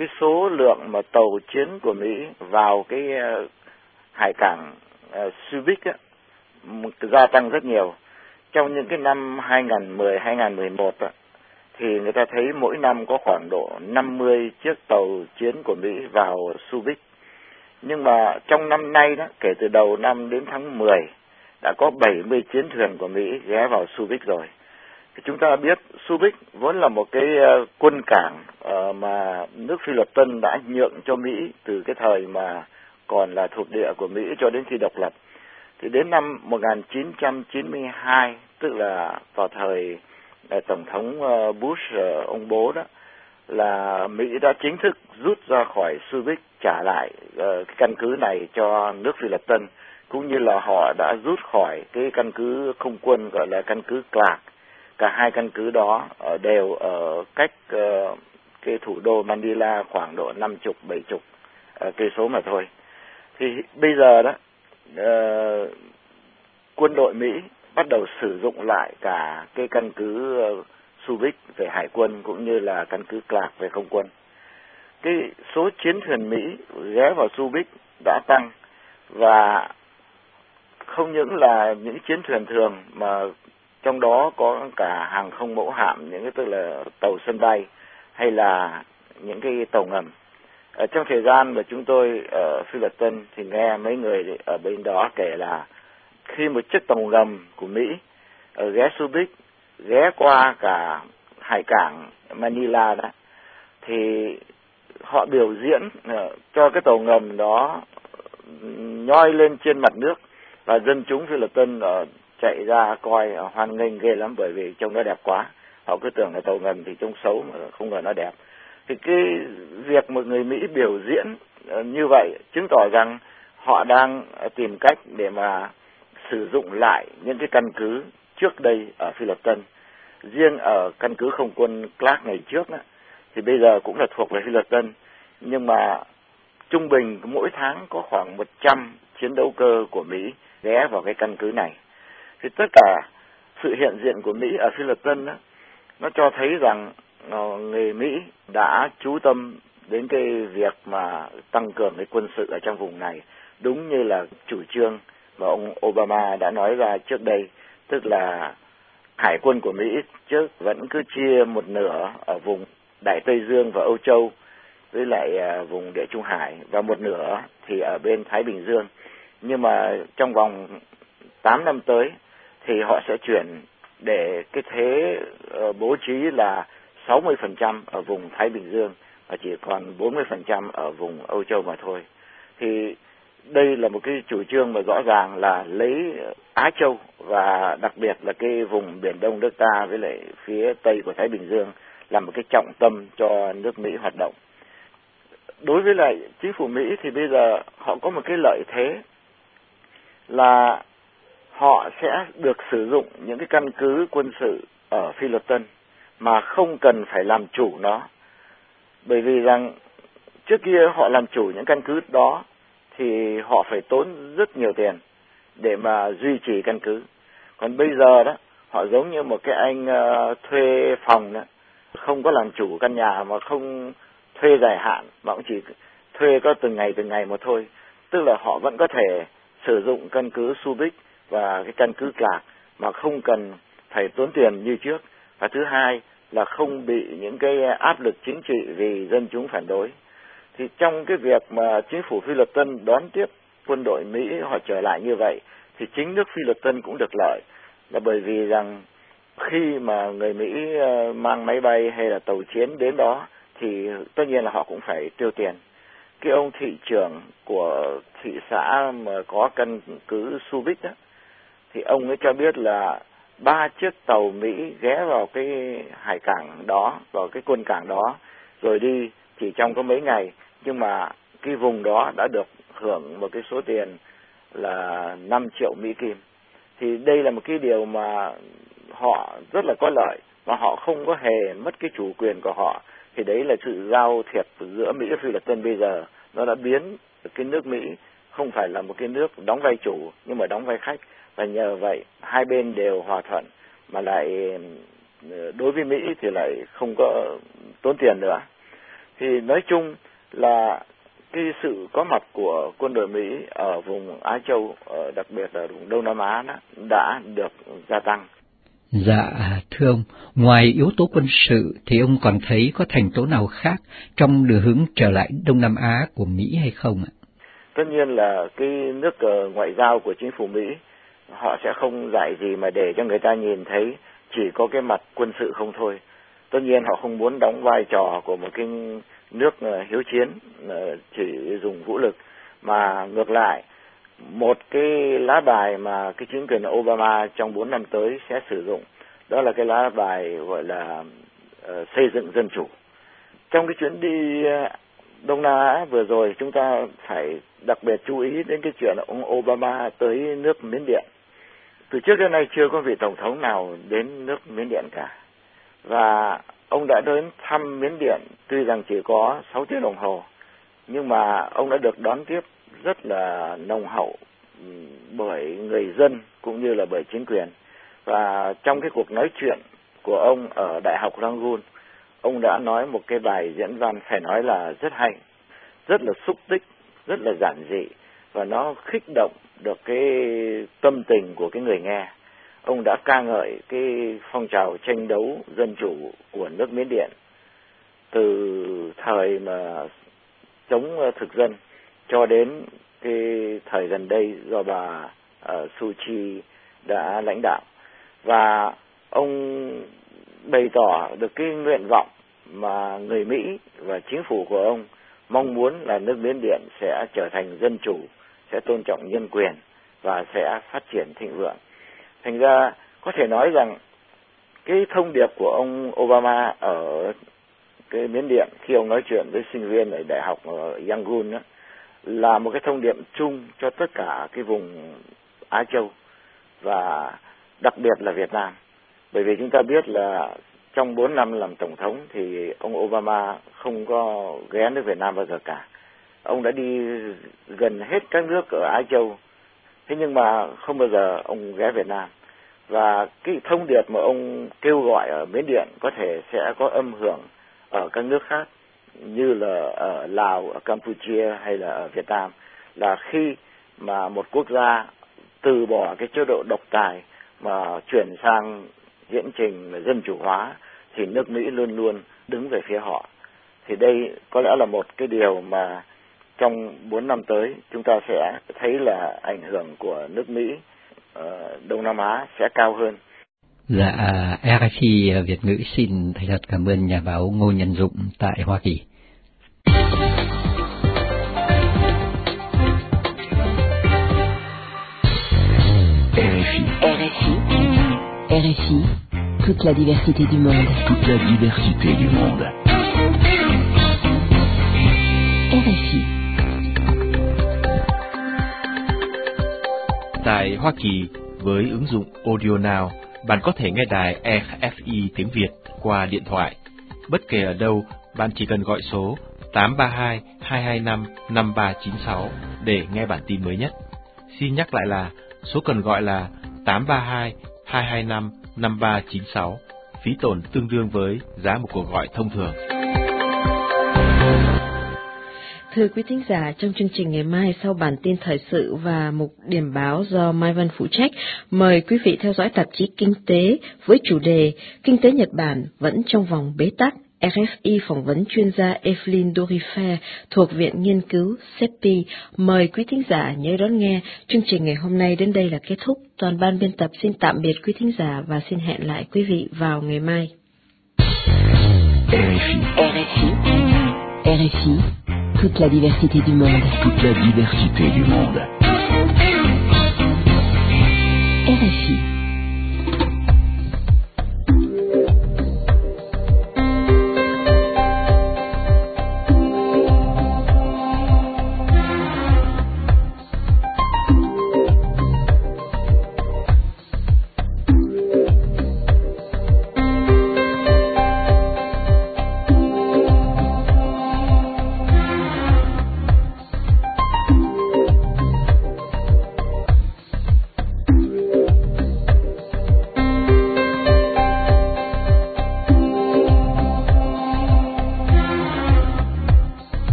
cái số lượng mà tàu chiến của Mỹ vào cái hải cảng Subic á, gia tăng rất nhiều. Trong những cái năm 2010, 2011 á, thì người ta thấy mỗi năm có khoảng độ 50 chiếc tàu chiến của Mỹ vào Subic. Nhưng mà trong năm nay đó, kể từ đầu năm đến tháng 10, đã có 70 chiến thuyền của Mỹ ghé vào Subic rồi. Thì chúng ta biết Subic vốn là một cái quân cảng mà nước Phi Luật Tân đã nhượng cho Mỹ từ cái thời mà còn là thuộc địa của Mỹ cho đến khi độc lập. Thì đến năm 1992, tức là vào thời Tổng thống Bush, ông bố đó, là Mỹ đã chính thức rút ra khỏi Subic, trả lại cái căn cứ này cho nước Phi Luật Tân, cũng như là họ đã rút khỏi cái căn cứ không quân gọi là căn cứ Clark. Cả hai căn cứ đó đều ở cách cái thủ đô Manila khoảng độ 50-70 cây số mà thôi. Thì bây giờ đó quân đội Mỹ bắt đầu sử dụng lại cả cái căn cứ Subic về hải quân cũng như là căn cứ Clark về không quân. Cái số chiến thuyền Mỹ ghé vào Subic đã tăng, và không những là những chiến thuyền thường mà trong đó có cả hàng không mẫu hạm, những cái tức là tàu sân bay hay là những cái tàu ngầm. Trong thời gian mà chúng tôi ở Phi Luật Tân thì nghe mấy người ở bên đó kể là khi một chiếc tàu ngầm của Mỹ ghé Subic, ghé qua cả hải cảng Manila đó, thì họ biểu diễn cho cái tàu ngầm đó nhoi lên trên mặt nước, và dân chúng Phi Luật Tân chạy ra coi hoan nghênh ghê lắm, bởi vì trông nó đẹp quá. Họ cứ tưởng là tàu ngầm thì trông xấu mà không ngờ nó đẹp. Thì cái việc một người Mỹ biểu diễn như vậy chứng tỏ rằng họ đang tìm cách để mà sử dụng lại những cái căn cứ trước đây ở Phi Luật Tân. Riêng ở căn cứ không quân Clark ngày trước đó, thì bây giờ cũng là thuộc về Phi Luật Tân, nhưng mà trung bình mỗi tháng có khoảng 100 chiến đấu cơ của Mỹ ghé vào cái căn cứ này. Thì tất cả sự hiện diện của Mỹ ở Phi Luật Tân đó, nó cho thấy rằng người Mỹ đã chú tâm đến cái việc mà tăng cường cái quân sự ở trong vùng này, đúng như là chủ trương mà ông Obama đã nói ra trước đây, tức là hải quân của Mỹ trước vẫn cứ chia một nửa ở vùng Đại Tây Dương và Âu Châu với lại vùng Địa Trung Hải, và một nửa thì ở bên Thái Bình Dương. Nhưng mà trong vòng 8 năm tới thì họ sẽ chuyển để cái thế bố trí là 60% ở vùng Thái Bình Dương và chỉ còn 40% ở vùng Âu Châu mà thôi. Thì đây là một cái chủ trương mà rõ ràng là lấy Á Châu và đặc biệt là cái vùng Biển Đông nước ta với lại phía Tây của Thái Bình Dương làm một cái trọng tâm cho nước Mỹ hoạt động. Đối với lại chính phủ Mỹ thì bây giờ họ có một cái lợi thế là họ sẽ được sử dụng những cái căn cứ quân sự ở Phi Luật Tân mà không cần phải làm chủ nó. Bởi vì rằng trước kia họ làm chủ những căn cứ đó thì họ phải tốn rất nhiều tiền để mà duy trì căn cứ. Còn bây giờ đó, họ giống như một cái anh thuê phòng đó, không có làm chủ căn nhà mà không thuê dài hạn, mà cũng chỉ thuê có từng ngày một thôi. Tức là họ vẫn có thể sử dụng căn cứ Subic và cái căn cứ Clark mà không cần phải tốn tiền như trước. Và thứ hai là không bị những cái áp lực chính trị vì dân chúng phản đối. Thì trong cái việc mà chính phủ Phi Luật Tân đón tiếp quân đội Mỹ họ trở lại như vậy, thì chính nước Phi Luật Tân cũng được lợi, là bởi vì rằng khi mà người Mỹ mang máy bay hay là tàu chiến đến đó thì tất nhiên là họ cũng phải tiêu tiền. Cái ông thị trưởng của thị xã mà có căn cứ Subic đó, thì ông ấy cho biết là 3 chiếc tàu Mỹ ghé vào cái hải cảng đó, vào cái quân cảng đó, rồi đi chỉ trong có mấy ngày, nhưng mà cái vùng đó đã được hưởng một cái số tiền là 5 triệu Mỹ Kim. Thì đây là một cái điều mà họ rất là có lợi, và họ không có hề mất cái chủ quyền của họ. Thì đấy là sự giao thiệp giữa Mỹ và Phi Luật Tân bây giờ, nó đã biến cái nước Mỹ không phải là một cái nước đóng vai chủ, nhưng mà đóng vai khách. Và nhờ vậy hai bên đều hòa thuận, mà lại đối với Mỹ thì lại không có tốn tiền nữa. Thì nói chung là cái sự có mặt của quân đội Mỹ ở vùng Á Châu, đặc biệt là vùng Đông Nam Á đó, đã được gia tăng. Dạ, thưa ông, ngoài yếu tố quân sự thì ông còn thấy có thành tố nào khác trong đường hướng trở lại Đông Nam Á của Mỹ hay không ạ? Tất nhiên là cái nước ngoại giao của chính phủ Mỹ, họ sẽ không dạy gì mà để cho người ta nhìn thấy chỉ có cái mặt quân sự không thôi. Tất nhiên họ không muốn đóng vai trò của một cái nước hiếu chiến chỉ dùng vũ lực, mà ngược lại một cái lá bài mà cái chính quyền Obama trong 4 năm tới sẽ sử dụng, đó là cái lá bài gọi là xây dựng dân chủ. Trong cái chuyến đi Đông Nam Á vừa rồi, chúng ta phải đặc biệt chú ý đến cái chuyện ông Obama tới nước Miến Điện. Từ trước đến nay chưa có vị tổng thống nào đến nước Miến Điện cả. Và ông đã đến thăm Miến Điện tuy rằng chỉ có 6 tiếng đồng hồ, nhưng mà ông đã được đón tiếp rất là nồng hậu bởi người dân cũng như là bởi chính quyền. Và trong cái cuộc nói chuyện của ông ở Đại học Rangoon, ông đã nói một cái bài diễn văn phải nói là rất hay, rất là xúc tích, rất là giản dị, và nó khích động được cái tâm tình của cái người nghe. Ông đã ca ngợi cái phong trào tranh đấu dân chủ của nước Miến Điện từ thời mà chống thực dân cho đến cái thời gần đây do bà Suu Kyi đã lãnh đạo. Và ông bày tỏ được cái nguyện vọng mà người Mỹ và chính phủ của ông mong muốn là nước Miến Điện sẽ trở thành dân chủ, sẽ tôn trọng nhân quyền và sẽ phát triển thịnh vượng. Thành ra có thể nói rằng cái thông điệp của ông Obama ở cái Miến Điện khi ông nói chuyện với sinh viên ở Đại học Yangon là một cái thông điệp chung cho tất cả cái vùng Á Châu và đặc biệt là Việt Nam. Bởi vì chúng ta biết là trong 4 năm làm tổng thống thì ông Obama không có ghé nước Việt Nam bao giờ cả. Ông đã đi gần hết các nước ở Á Châu, thế nhưng mà không bao giờ ông ghé Việt Nam. Và cái thông điệp mà ông kêu gọi ở Miến Điện có thể sẽ có âm hưởng ở các nước khác như là ở Lào, ở Campuchia hay là ở Việt Nam, là khi mà một quốc gia từ bỏ cái chế độ độc tài mà chuyển sang diễn trình dân chủ hóa thì nước Mỹ luôn luôn đứng về phía họ. Thì đây có lẽ là một cái điều mà trong 4 năm tới chúng ta sẽ thấy là ảnh hưởng của nước Mỹ ở Đông Nam Á sẽ cao hơn. Dạ, RFI Việt ngữ xin thành thật cảm ơn nhà báo Ngô Nhân Dụng tại Hoa Kỳ. RFI, toute la diversité du monde. Toute la diversité du monde. RFI. Tại Hoa Kỳ, với ứng dụng Audio Now, bạn có thể nghe đài RFI tiếng Việt qua điện thoại. Bất kể ở đâu, bạn chỉ cần gọi số 832 225 5396 để nghe bản tin mới nhất. Xin nhắc lại là số cần gọi là 832 225 5396, phí tổn tương đương với giá một cuộc gọi thông thường. Thưa quý thính giả, trong chương trình ngày mai sau bản tin thời sự và mục điểm báo do Mai Văn phụ trách, mời quý vị theo dõi tạp chí Kinh tế với chủ đề Kinh tế Nhật Bản vẫn trong vòng bế tắc. RFI phỏng vấn chuyên gia Evelyn Dorifer thuộc Viện Nghiên cứu CEPI. Mời quý thính giả nhớ đón nghe. Chương trình ngày hôm nay đến đây là kết thúc. Toàn ban biên tập xin tạm biệt quý thính giả và xin hẹn lại quý vị vào ngày mai. RFI, toute la diversité du monde. Toute la diversité du monde.